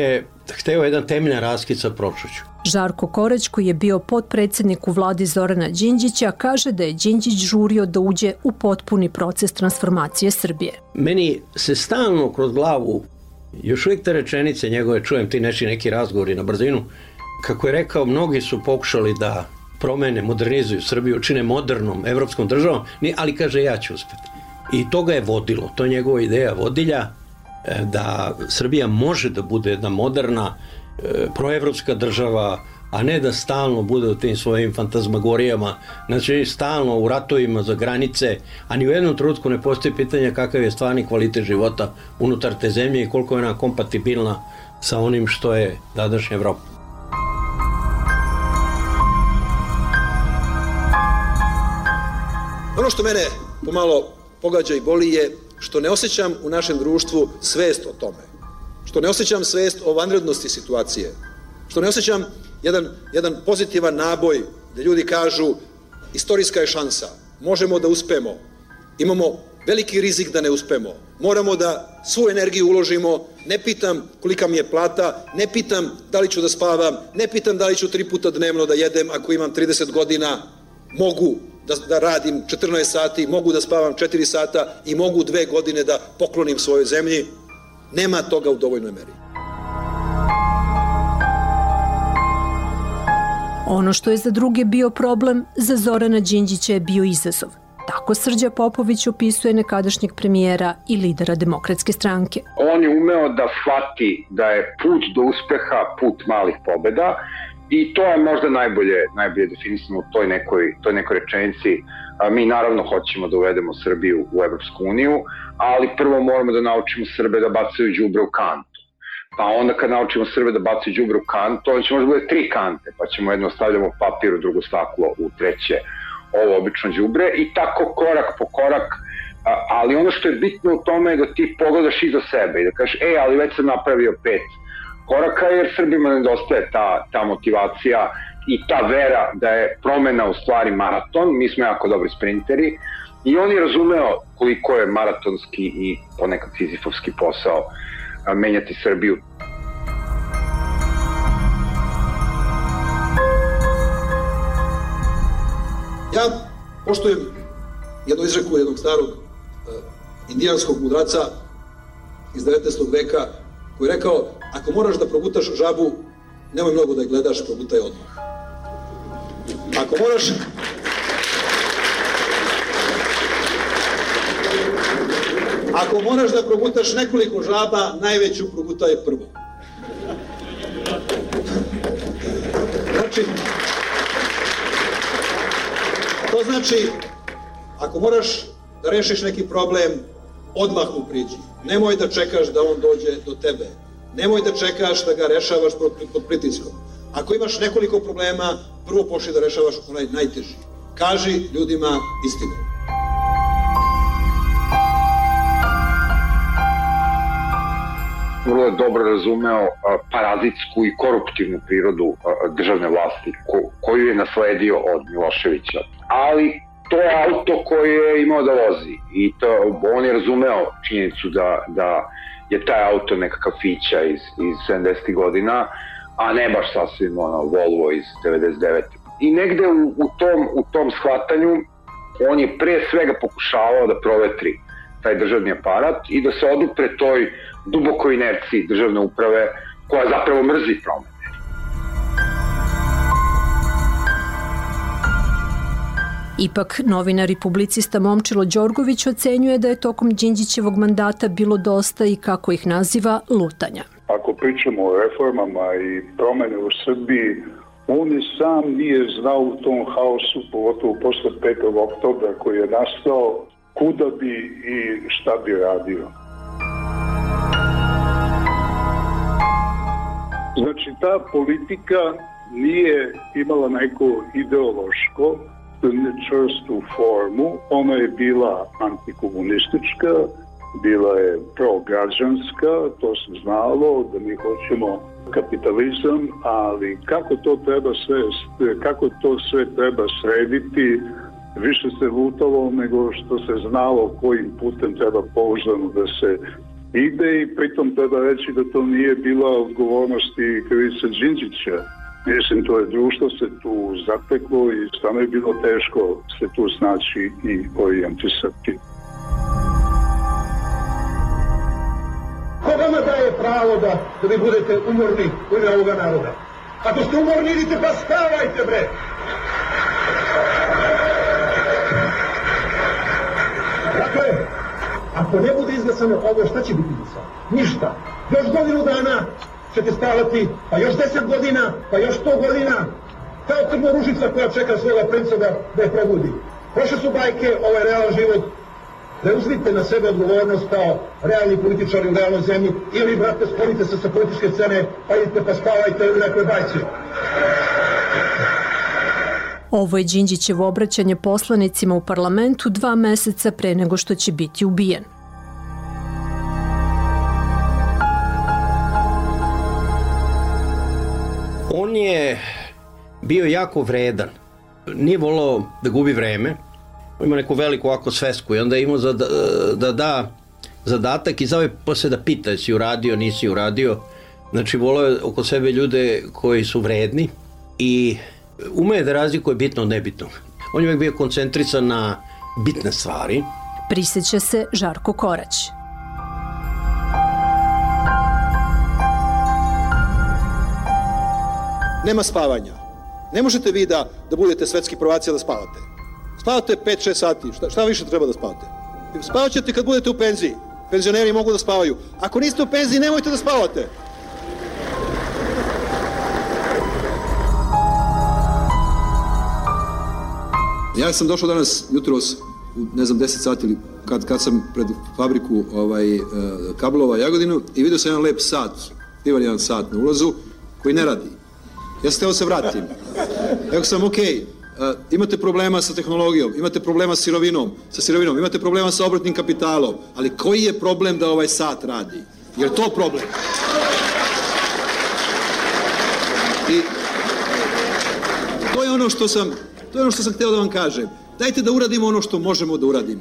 hteo jedan temeljan raskid sa prošlošću. Žarko Korać, koji je bio potpredsjednik u vladi Zorana Đinđića, kaže da je Đinđić žurio da uđe u potpuni proces transformacije Srbije. Meni se stalno kroz glavu, još uvijek te rečenice njegove, čujem ti neki razgovori na brzinu, kako je rekao, mnogi su pokušali da promene, modernizuju Srbiju, čine modernom evropskom državom, ali kaže ja ću uspjeti. I to ga je vodilo, to je njegova ideja vodilja, da Srbija može da bude jedna moderna, proevropska država, a ne da stalno bude u tim svojim fantazmagorijama, znači stalno u ratovima za granice, a ni u jednom trenutku ne postoji pitanje kakav je stvarni kvalitet života unutar te zemlje i koliko je ona kompatibilna sa onim što je današnja Evropa. Ono što mene pomalo pogađa i boli je što ne osjećam u našem društvu svest o tome. Što ne osjećam svest o vanrednosti situacije. Što ne osjećam jedan pozitivan naboj da ljudi kažu istorijska je šansa, možemo da uspemo, imamo veliki rizik da ne uspemo, moramo da svu energiju uložimo, ne pitam kolika mi je plata, ne pitam da li ću da spavam, ne pitam da li ću 3 puta dnevno da jedem ako imam 30 godina, mogu da radim 14 sati, mogu da spavam 4 sata i mogu 2 godine da poklonim svojoj zemlji. Nema toga u dovoljnoj meri. Ono što je za druge bio problem, za Zorana Đinđića je bio izazov. Tako Srđa Popović opisuje nekadašnjeg premijera i lidera Demokratske stranke. On je umeo da shvati da je put do uspeha put malih pobeda i to je možda najbolje definisano u toj nekoj rečenici. Mi naravno hoćemo da uvedemo Srbiju u Evropsku uniju, ali prvo moramo da naučimo Srbe da bacaju đubre u kantu. Pa onda kad naučimo Srbe da bacaju đubre u kantu, onda će možda bude 3 kante, pa ćemo jedno stavljamo papir, u drugo staklo, u treće ovo obično đubre i tako korak po korak. Ali ono što je bitno u tome je da ti pogledaš iza sebe i da kažeš, ali već sam napravio 5 koraka, jer Srbima nedostaje ta motivacija i ta vera da je promena u stvari maraton. Mi smo jako dobri sprinteri i on je razumeo koliko je maratonski i ponekad sizifovski posao menjati Srbiju. Ja poštujem jednu izreku jednog starog indijanskog mudraca iz 19. veka koji je rekao, ako moraš da progutaš žabu, nemoj mnogo da je gledaš, progutaj odmah. Ako moraš da progutaš nekoliko žaba, najveću progutaj prvo. To znači, ako moraš da rešiš neki problem, odmah mu priđi. Nemoj da čekaš da on dođe do tebe. Nemoj da čekaš da ga rešavaš pod pritiskom. Ako imaš nekoliko problema, prvo pošli da rešavaš onaj najteži. Kaži ljudima istinu. Vrlo je dobro razumeo parazitsku i koruptivnu prirodu državne vlasti koju je nasledio od Miloševića. Ali to je auto koje je imao da vozi i on je razumeo činjenicu da je taj auto nekakav fića iz 70. godina, a ne baš sasvim Volvo iz 99. I negde u tom shvatanju on je pre svega pokušavao da provetri taj državni aparat i da se odupre toj dubokoj inerciji državne uprave koja zapravo mrzi promene. Ipak, novinar i publicista Momčilo Đorgović ocenjuje da je tokom Đinđićevog mandata bilo dosta i, kako ih naziva, lutanja. Ako pričamo o reformama i promene u Srbiji, on i sam nije znao u tom haosu, pogotovo posle 5. oktobra koji je nastao, kuda bi i šta bi radio. Znači, ta politika nije imala neko ideološko, čvrstu formu. Ona je bila antikomunistička, bila je prograđanska, to se znalo da mi hoćemo kapitalizam, ali kako to sve treba srediti, više se lutalo nego što se znalo kojim putem treba pouzdano da se ide i pritom treba reći da to nije bila odgovornost i krivica Đinđića. Mislim, to je društvo se tu zateklo i stvarno je bilo teško se tu snaći i orijentisati. Ko vama daje pravo da vi budete umorni u ime ovoga naroda? Ako ste umorni, idite pa spavajte, bre! Dakle, ako ne bude izglasano ovo, šta će biti izglasano? Ništa. Još godinu dana ćete spavati, pa još 10 godina, pa još 100 godina, kao crnoružica koja čeka svoga princa da je probudi. Prošle su bajke, ovo je realan život. Ne uzmite na sebe odgovornost kao realni političari u realnoj zemlji ili, brate, sklonite se sa političke scene, pa idite pa spavajte u nekoj bajci. Ovo je Đinđićevo obraćanje poslanicima u parlamentu 2 meseca pre nego što će biti ubijen. On je bio jako vredan. Nije volao da gubi vreme. Ima neku veliku ovako svesku i onda je imao da da zadatak i zove posle da pita jesi uradio, nisi uradio. Znači volao je oko sebe ljude koji su vredni i ume da razlikuje bitno od nebitnog. On je uvijek bio koncentrisan na bitne stvari. Prisjeća se Žarko Korać. Nema spavanja. Ne možete vi da budete svetski prvaci da spavate. Spavate 5-6 sati. Šta više treba da spavate? Spavat ćete kad budete u penziji. Penzioneri mogu da spavaju. Ako niste u penziji, nemojte da spavate. Ja sam došao danas jutros u 10 sati ili kad sam pred fabriku kablova Jagodinu i vidio sam jedan lep sat, divan jedan sat na ulazu koji ne radi. Ja sam htio da se vratim. Rekao sam, ok, imate problema sa tehnologijom, imate problema sa sirovinom, imate problema sa obrtnim kapitalom, ali koji je problem da ovaj sat radi? Je li to problem? I to je ono što sam htio da vam kažem. Dajte da uradimo ono što možemo da uradimo.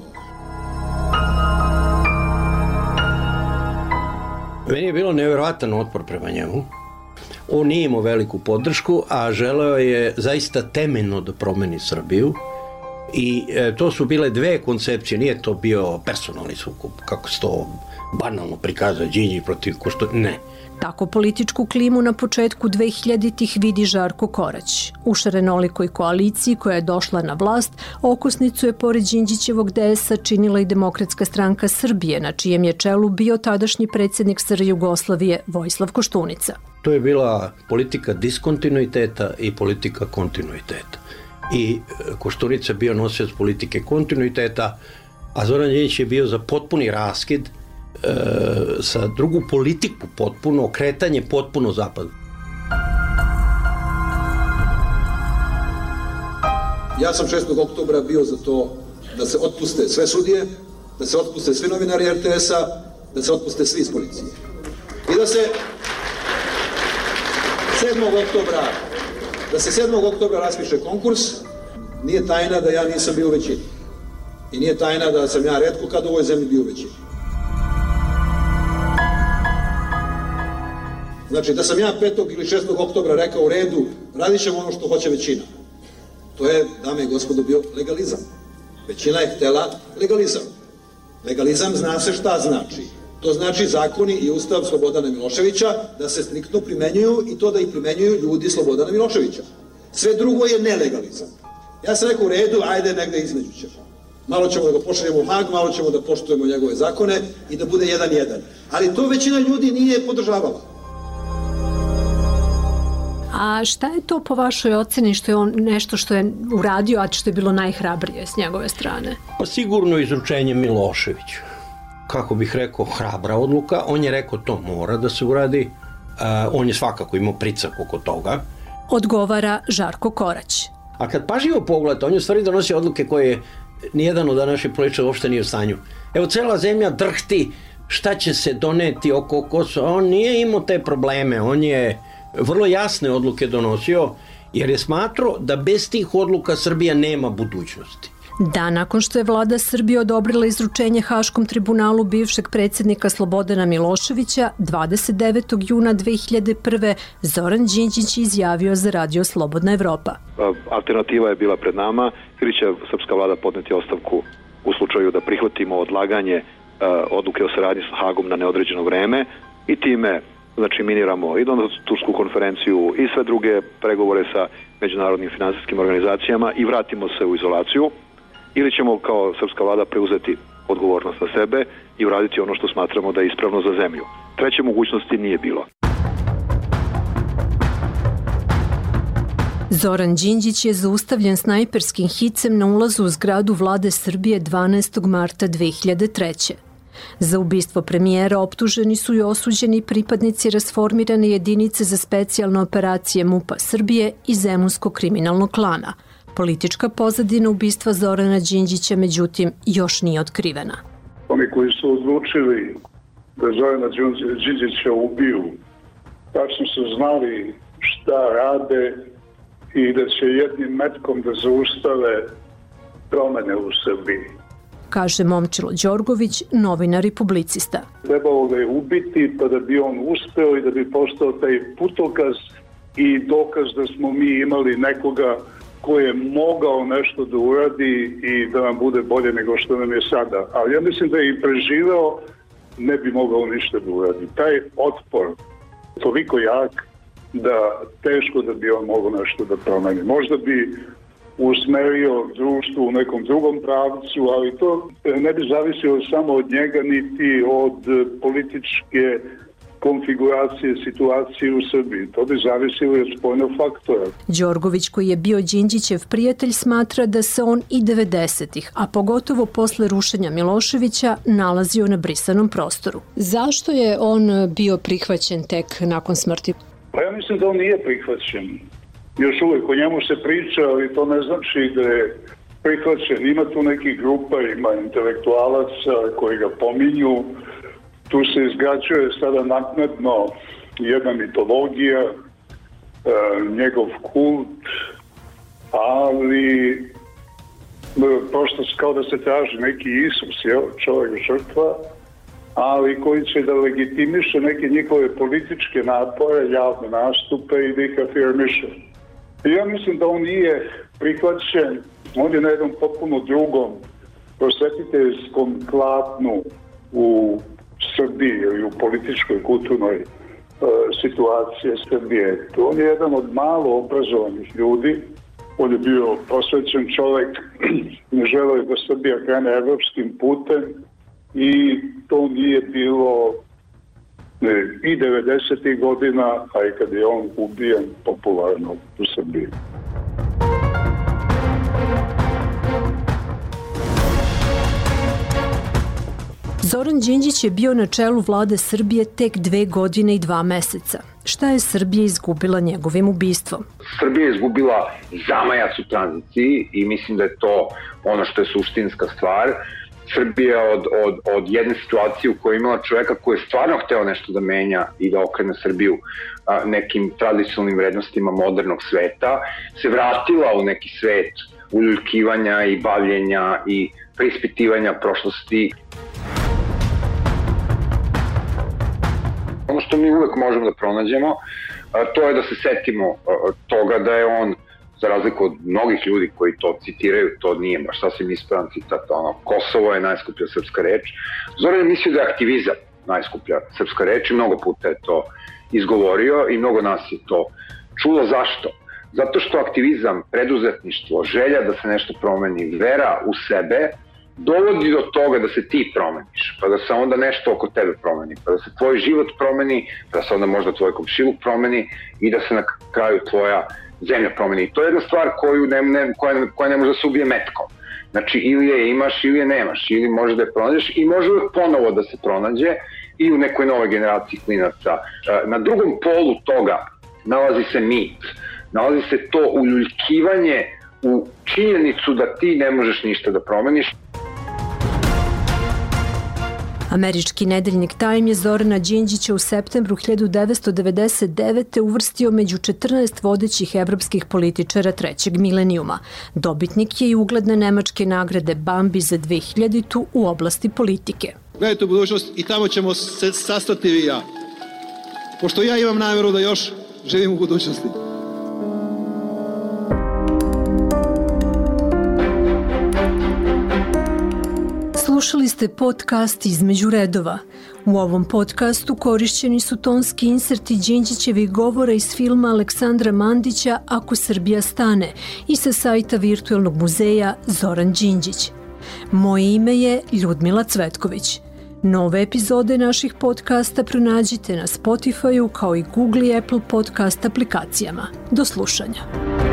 Meni je bilo nevjerovatan otpor prema njemu. On nije imao veliku podršku, a želeo je zaista temeljno da promeni Srbiju. I to su bile 2 koncepcije, nije to bio personalni sukob, kako se to banalno prikazuje, Đinđić protiv Koštunice, ne. Tako političku klimu na početku 2000-ih vidi Žarko Korać. U šarenolikoj koaliciji koja je došla na vlast, okosnicu je pored Đinđićevog DS-a činila i Demokratska stranka Srbije, na čijem je čelu bio tadašnji predsjednik SR Jugoslavije Vojislav Koštunica. To je bila politika diskontinuiteta i politika kontinuiteta. I Koštunica je bio nosilac politike kontinuiteta, a Zoran Đinđić je bio za potpuni raskid sa drugu politiku potpuno, okretanje potpuno zapadu. Ja sam 6. oktobra bio za to da se otpuste sve sudije, da se otpuste svi novinari RTS-a, da se otpuste svi iz policije. I da se 7. oktobra raspiše konkurs. Nije tajna da ja nisam bio u većini. I nije tajna da sam ja retko kad u ovoj zemlji bio u većini. Znači, da sam ja 5. ili 6. oktobra rekao u redu, radit ćemo ono što hoće većina. To je, dame i gospodo, bio legalizam. Većina je htela legalizam. Legalizam zna se šta znači. To znači zakoni i ustav Slobodana Miloševića da se striktno primenjuju i to da ih primenjuju ljudi Slobodana Miloševića. Sve drugo je nelegalizam. Ja sam rekao u redu, ajde negde između ćemo. Malo ćemo da ga pošaljemo u Hag, malo ćemo da poštujemo njegove zakone i da bude 1-1. Ali to većina ljudi nije podržavala. A šta je to po vašoj oceni što je on nešto što je uradio, a što je bilo najhrabrije s njegove strane? Pa sigurno izručenje Miloševiću. Kako bih rekao, hrabra odluka. On je rekao to mora da se uradi. On je svakako imao pricak oko toga. Odgovara Žarko Korać. A kad pažljivo pogledate, on je u stvari donosio odluke koje nijedan od naših političara uopšte nije u stanju. Evo, cela zemlja drhti šta će se doneti oko Kosova. On nije imao te probleme. On je vrlo jasne odluke donosio, jer je smatrao da bez tih odluka Srbija nema budućnosti. Dan nakon što je vlada Srbije odobrila izručenje Haškom tribunalu bivšeg predsjednika Slobodana Miloševića, 29. juna 2001. Zoran Đinđić izjavio za radio Slobodna Evropa. Alternativa je bila pred nama, ili će srpska vlada podneti ostavku u slučaju da prihvatimo odlaganje odluke o saradnji sa Hagom na neodređeno vreme i time miniramo i Donatursku konferenciju i sve druge pregovore sa međunarodnim finansijskim organizacijama i vratimo se u izolaciju, ili ćemo kao srpska vlada preuzeti odgovornost na sebe i uraditi ono što smatramo da je ispravno za zemlju. Treće mogućnosti nije bilo. Zoran Đinđić je zaustavljen snajperskim hicem na ulazu u zgradu vlade Srbije 12. marta 2003. Za ubistvo premijera optuženi su i osuđeni pripadnici rasformirane jedinice za specijalne operacije MUP-a Srbije i Zemunskog kriminalnog klana. Politička pozadina ubistva Zorana Đinđića, međutim, još nije otkrivena. Oni koji su odlučili da Zorana Đinđića ubiju, tačno su znali šta rade i da će jednim metkom da zaustave promene u Srbiji. Kaže Momčilo Đorgović, novinar i publicista. Trebalo ga je ubiti pa da bi on uspeo i da bi postao taj putokaz i dokaz da smo mi imali nekoga ko je mogao nešto da uradi i da nam bude bolje nego što nam je sada. Ali ja mislim da je i preživeo, ne bi mogao ništa da uradi. Taj otpor toliko jak da teško da bi on mogao nešto da promeni. Možda bi usmerio društvo u nekom drugom pravcu, ali to ne bi zavisilo samo od njega niti od političke konfiguracije situacije u Srbiji. To bi zavisilo od spoljnog faktora. Đorgović, koji je bio Đinđićev prijatelj, smatra da se on i 90-ih, a pogotovo posle rušenja Miloševića, nalazio na brisanom prostoru. Zašto je on bio prihvaćen tek nakon smrti? Pa ja mislim da on nije prihvaćen. Još uvijek o njemu se priča, ali to ne znači da je prihvaćen. Ima tu nekih grupa, ima intelektualaca koji ga pominju. Tu se izgrađuje sada naknadno jedna mitologija, njegov kult, ali prosto kao da se traži neki Isus, čovjek žrtva, ali koji će da legitimiše neke njihove političke napore, javne nastupe i da ih afirmiše. I ja mislim da on nije prihvaćen, on je na jednom potpuno drugom prosvetiteljskom platnu u Srbiji ili u političkoj, kulturnoj situaciji Srbije. On je jedan od malo obrazovanih ljudi, on je bio posvećen čovjek, ne želeo je da Srbija krene evropskim putem i to nije bilo i 90. godina, a i kad je on ubijen, popularno u Srbiji. Zoran Đinđić je bio na čelu vlade Srbije tek 2 godine i 2 meseca. Šta je Srbija izgubila njegovim ubistvom? Srbija je izgubila zamajac u tranziciji i mislim da je to ono što je suštinska stvar. Srbija od jedne situacije u kojoj je imala čoveka koji je stvarno hteo nešto da menja i da okrene Srbiju nekim tradicionalnim vrednostima modernog sveta, se vratila u neki svet uljuljkivanja i bavljenja i preispitivanja prošlosti. Ono što mi uvek možemo da pronađemo, to je da se setimo toga da je on, za razliku od mnogih ljudi koji to citiraju, to nije baš sasvim ispravan citat, Kosovo je najskuplja srpska reč. Zoran je mislio da je aktivizam najskuplja srpska reč i mnogo puta je to izgovorio i mnogo nas je to čulo. Zašto? Zato što aktivizam, preduzetništvo, želja da se nešto promeni, vera u sebe, dovodi do toga da se ti promeniš, pa da se onda nešto oko tebe promeni, pa da se tvoj život promeni, pa da se onda možda tvoj komšiluk promeni i da se na kraju tvoja zemlja promeni. To je jedna stvar koja ne može da se ubije metkom. Znači, ili je imaš, ili je nemaš, ili može da je pronađeš i može ponovo da se pronađe i u nekoj novoj generaciji klinaca. Na drugom polu toga nalazi se mit, nalazi se to uljuljkivanje u činjenicu da ti ne možeš ništa da promeniš. Američki nedeljnik Time je Zorana Đinđića u septembru 1999. uvrstio među 14 vodećih evropskih političara trećeg milenijuma. Dobitnik je i ugledne nemačke nagrade Bambi za 2000. u oblasti politike. Gledajte u budućnost i tamo ćemo se sastati vi i ja. Pošto ja imam namjeru da još živim u budućnosti. Slušali ste podcast Između redova. U ovom podcastu korišćeni su tonski inserti Đinđićevih govora iz filma Aleksandra Mandića Ako Srbija stane i sa sajta virtualnog muzeja Zoran Đinđić. Moje ime je Ljudmila Cvetković. Nove epizode naših podcasta pronađite na Spotify-u kao i Google i Apple podcast aplikacijama. Do slušanja.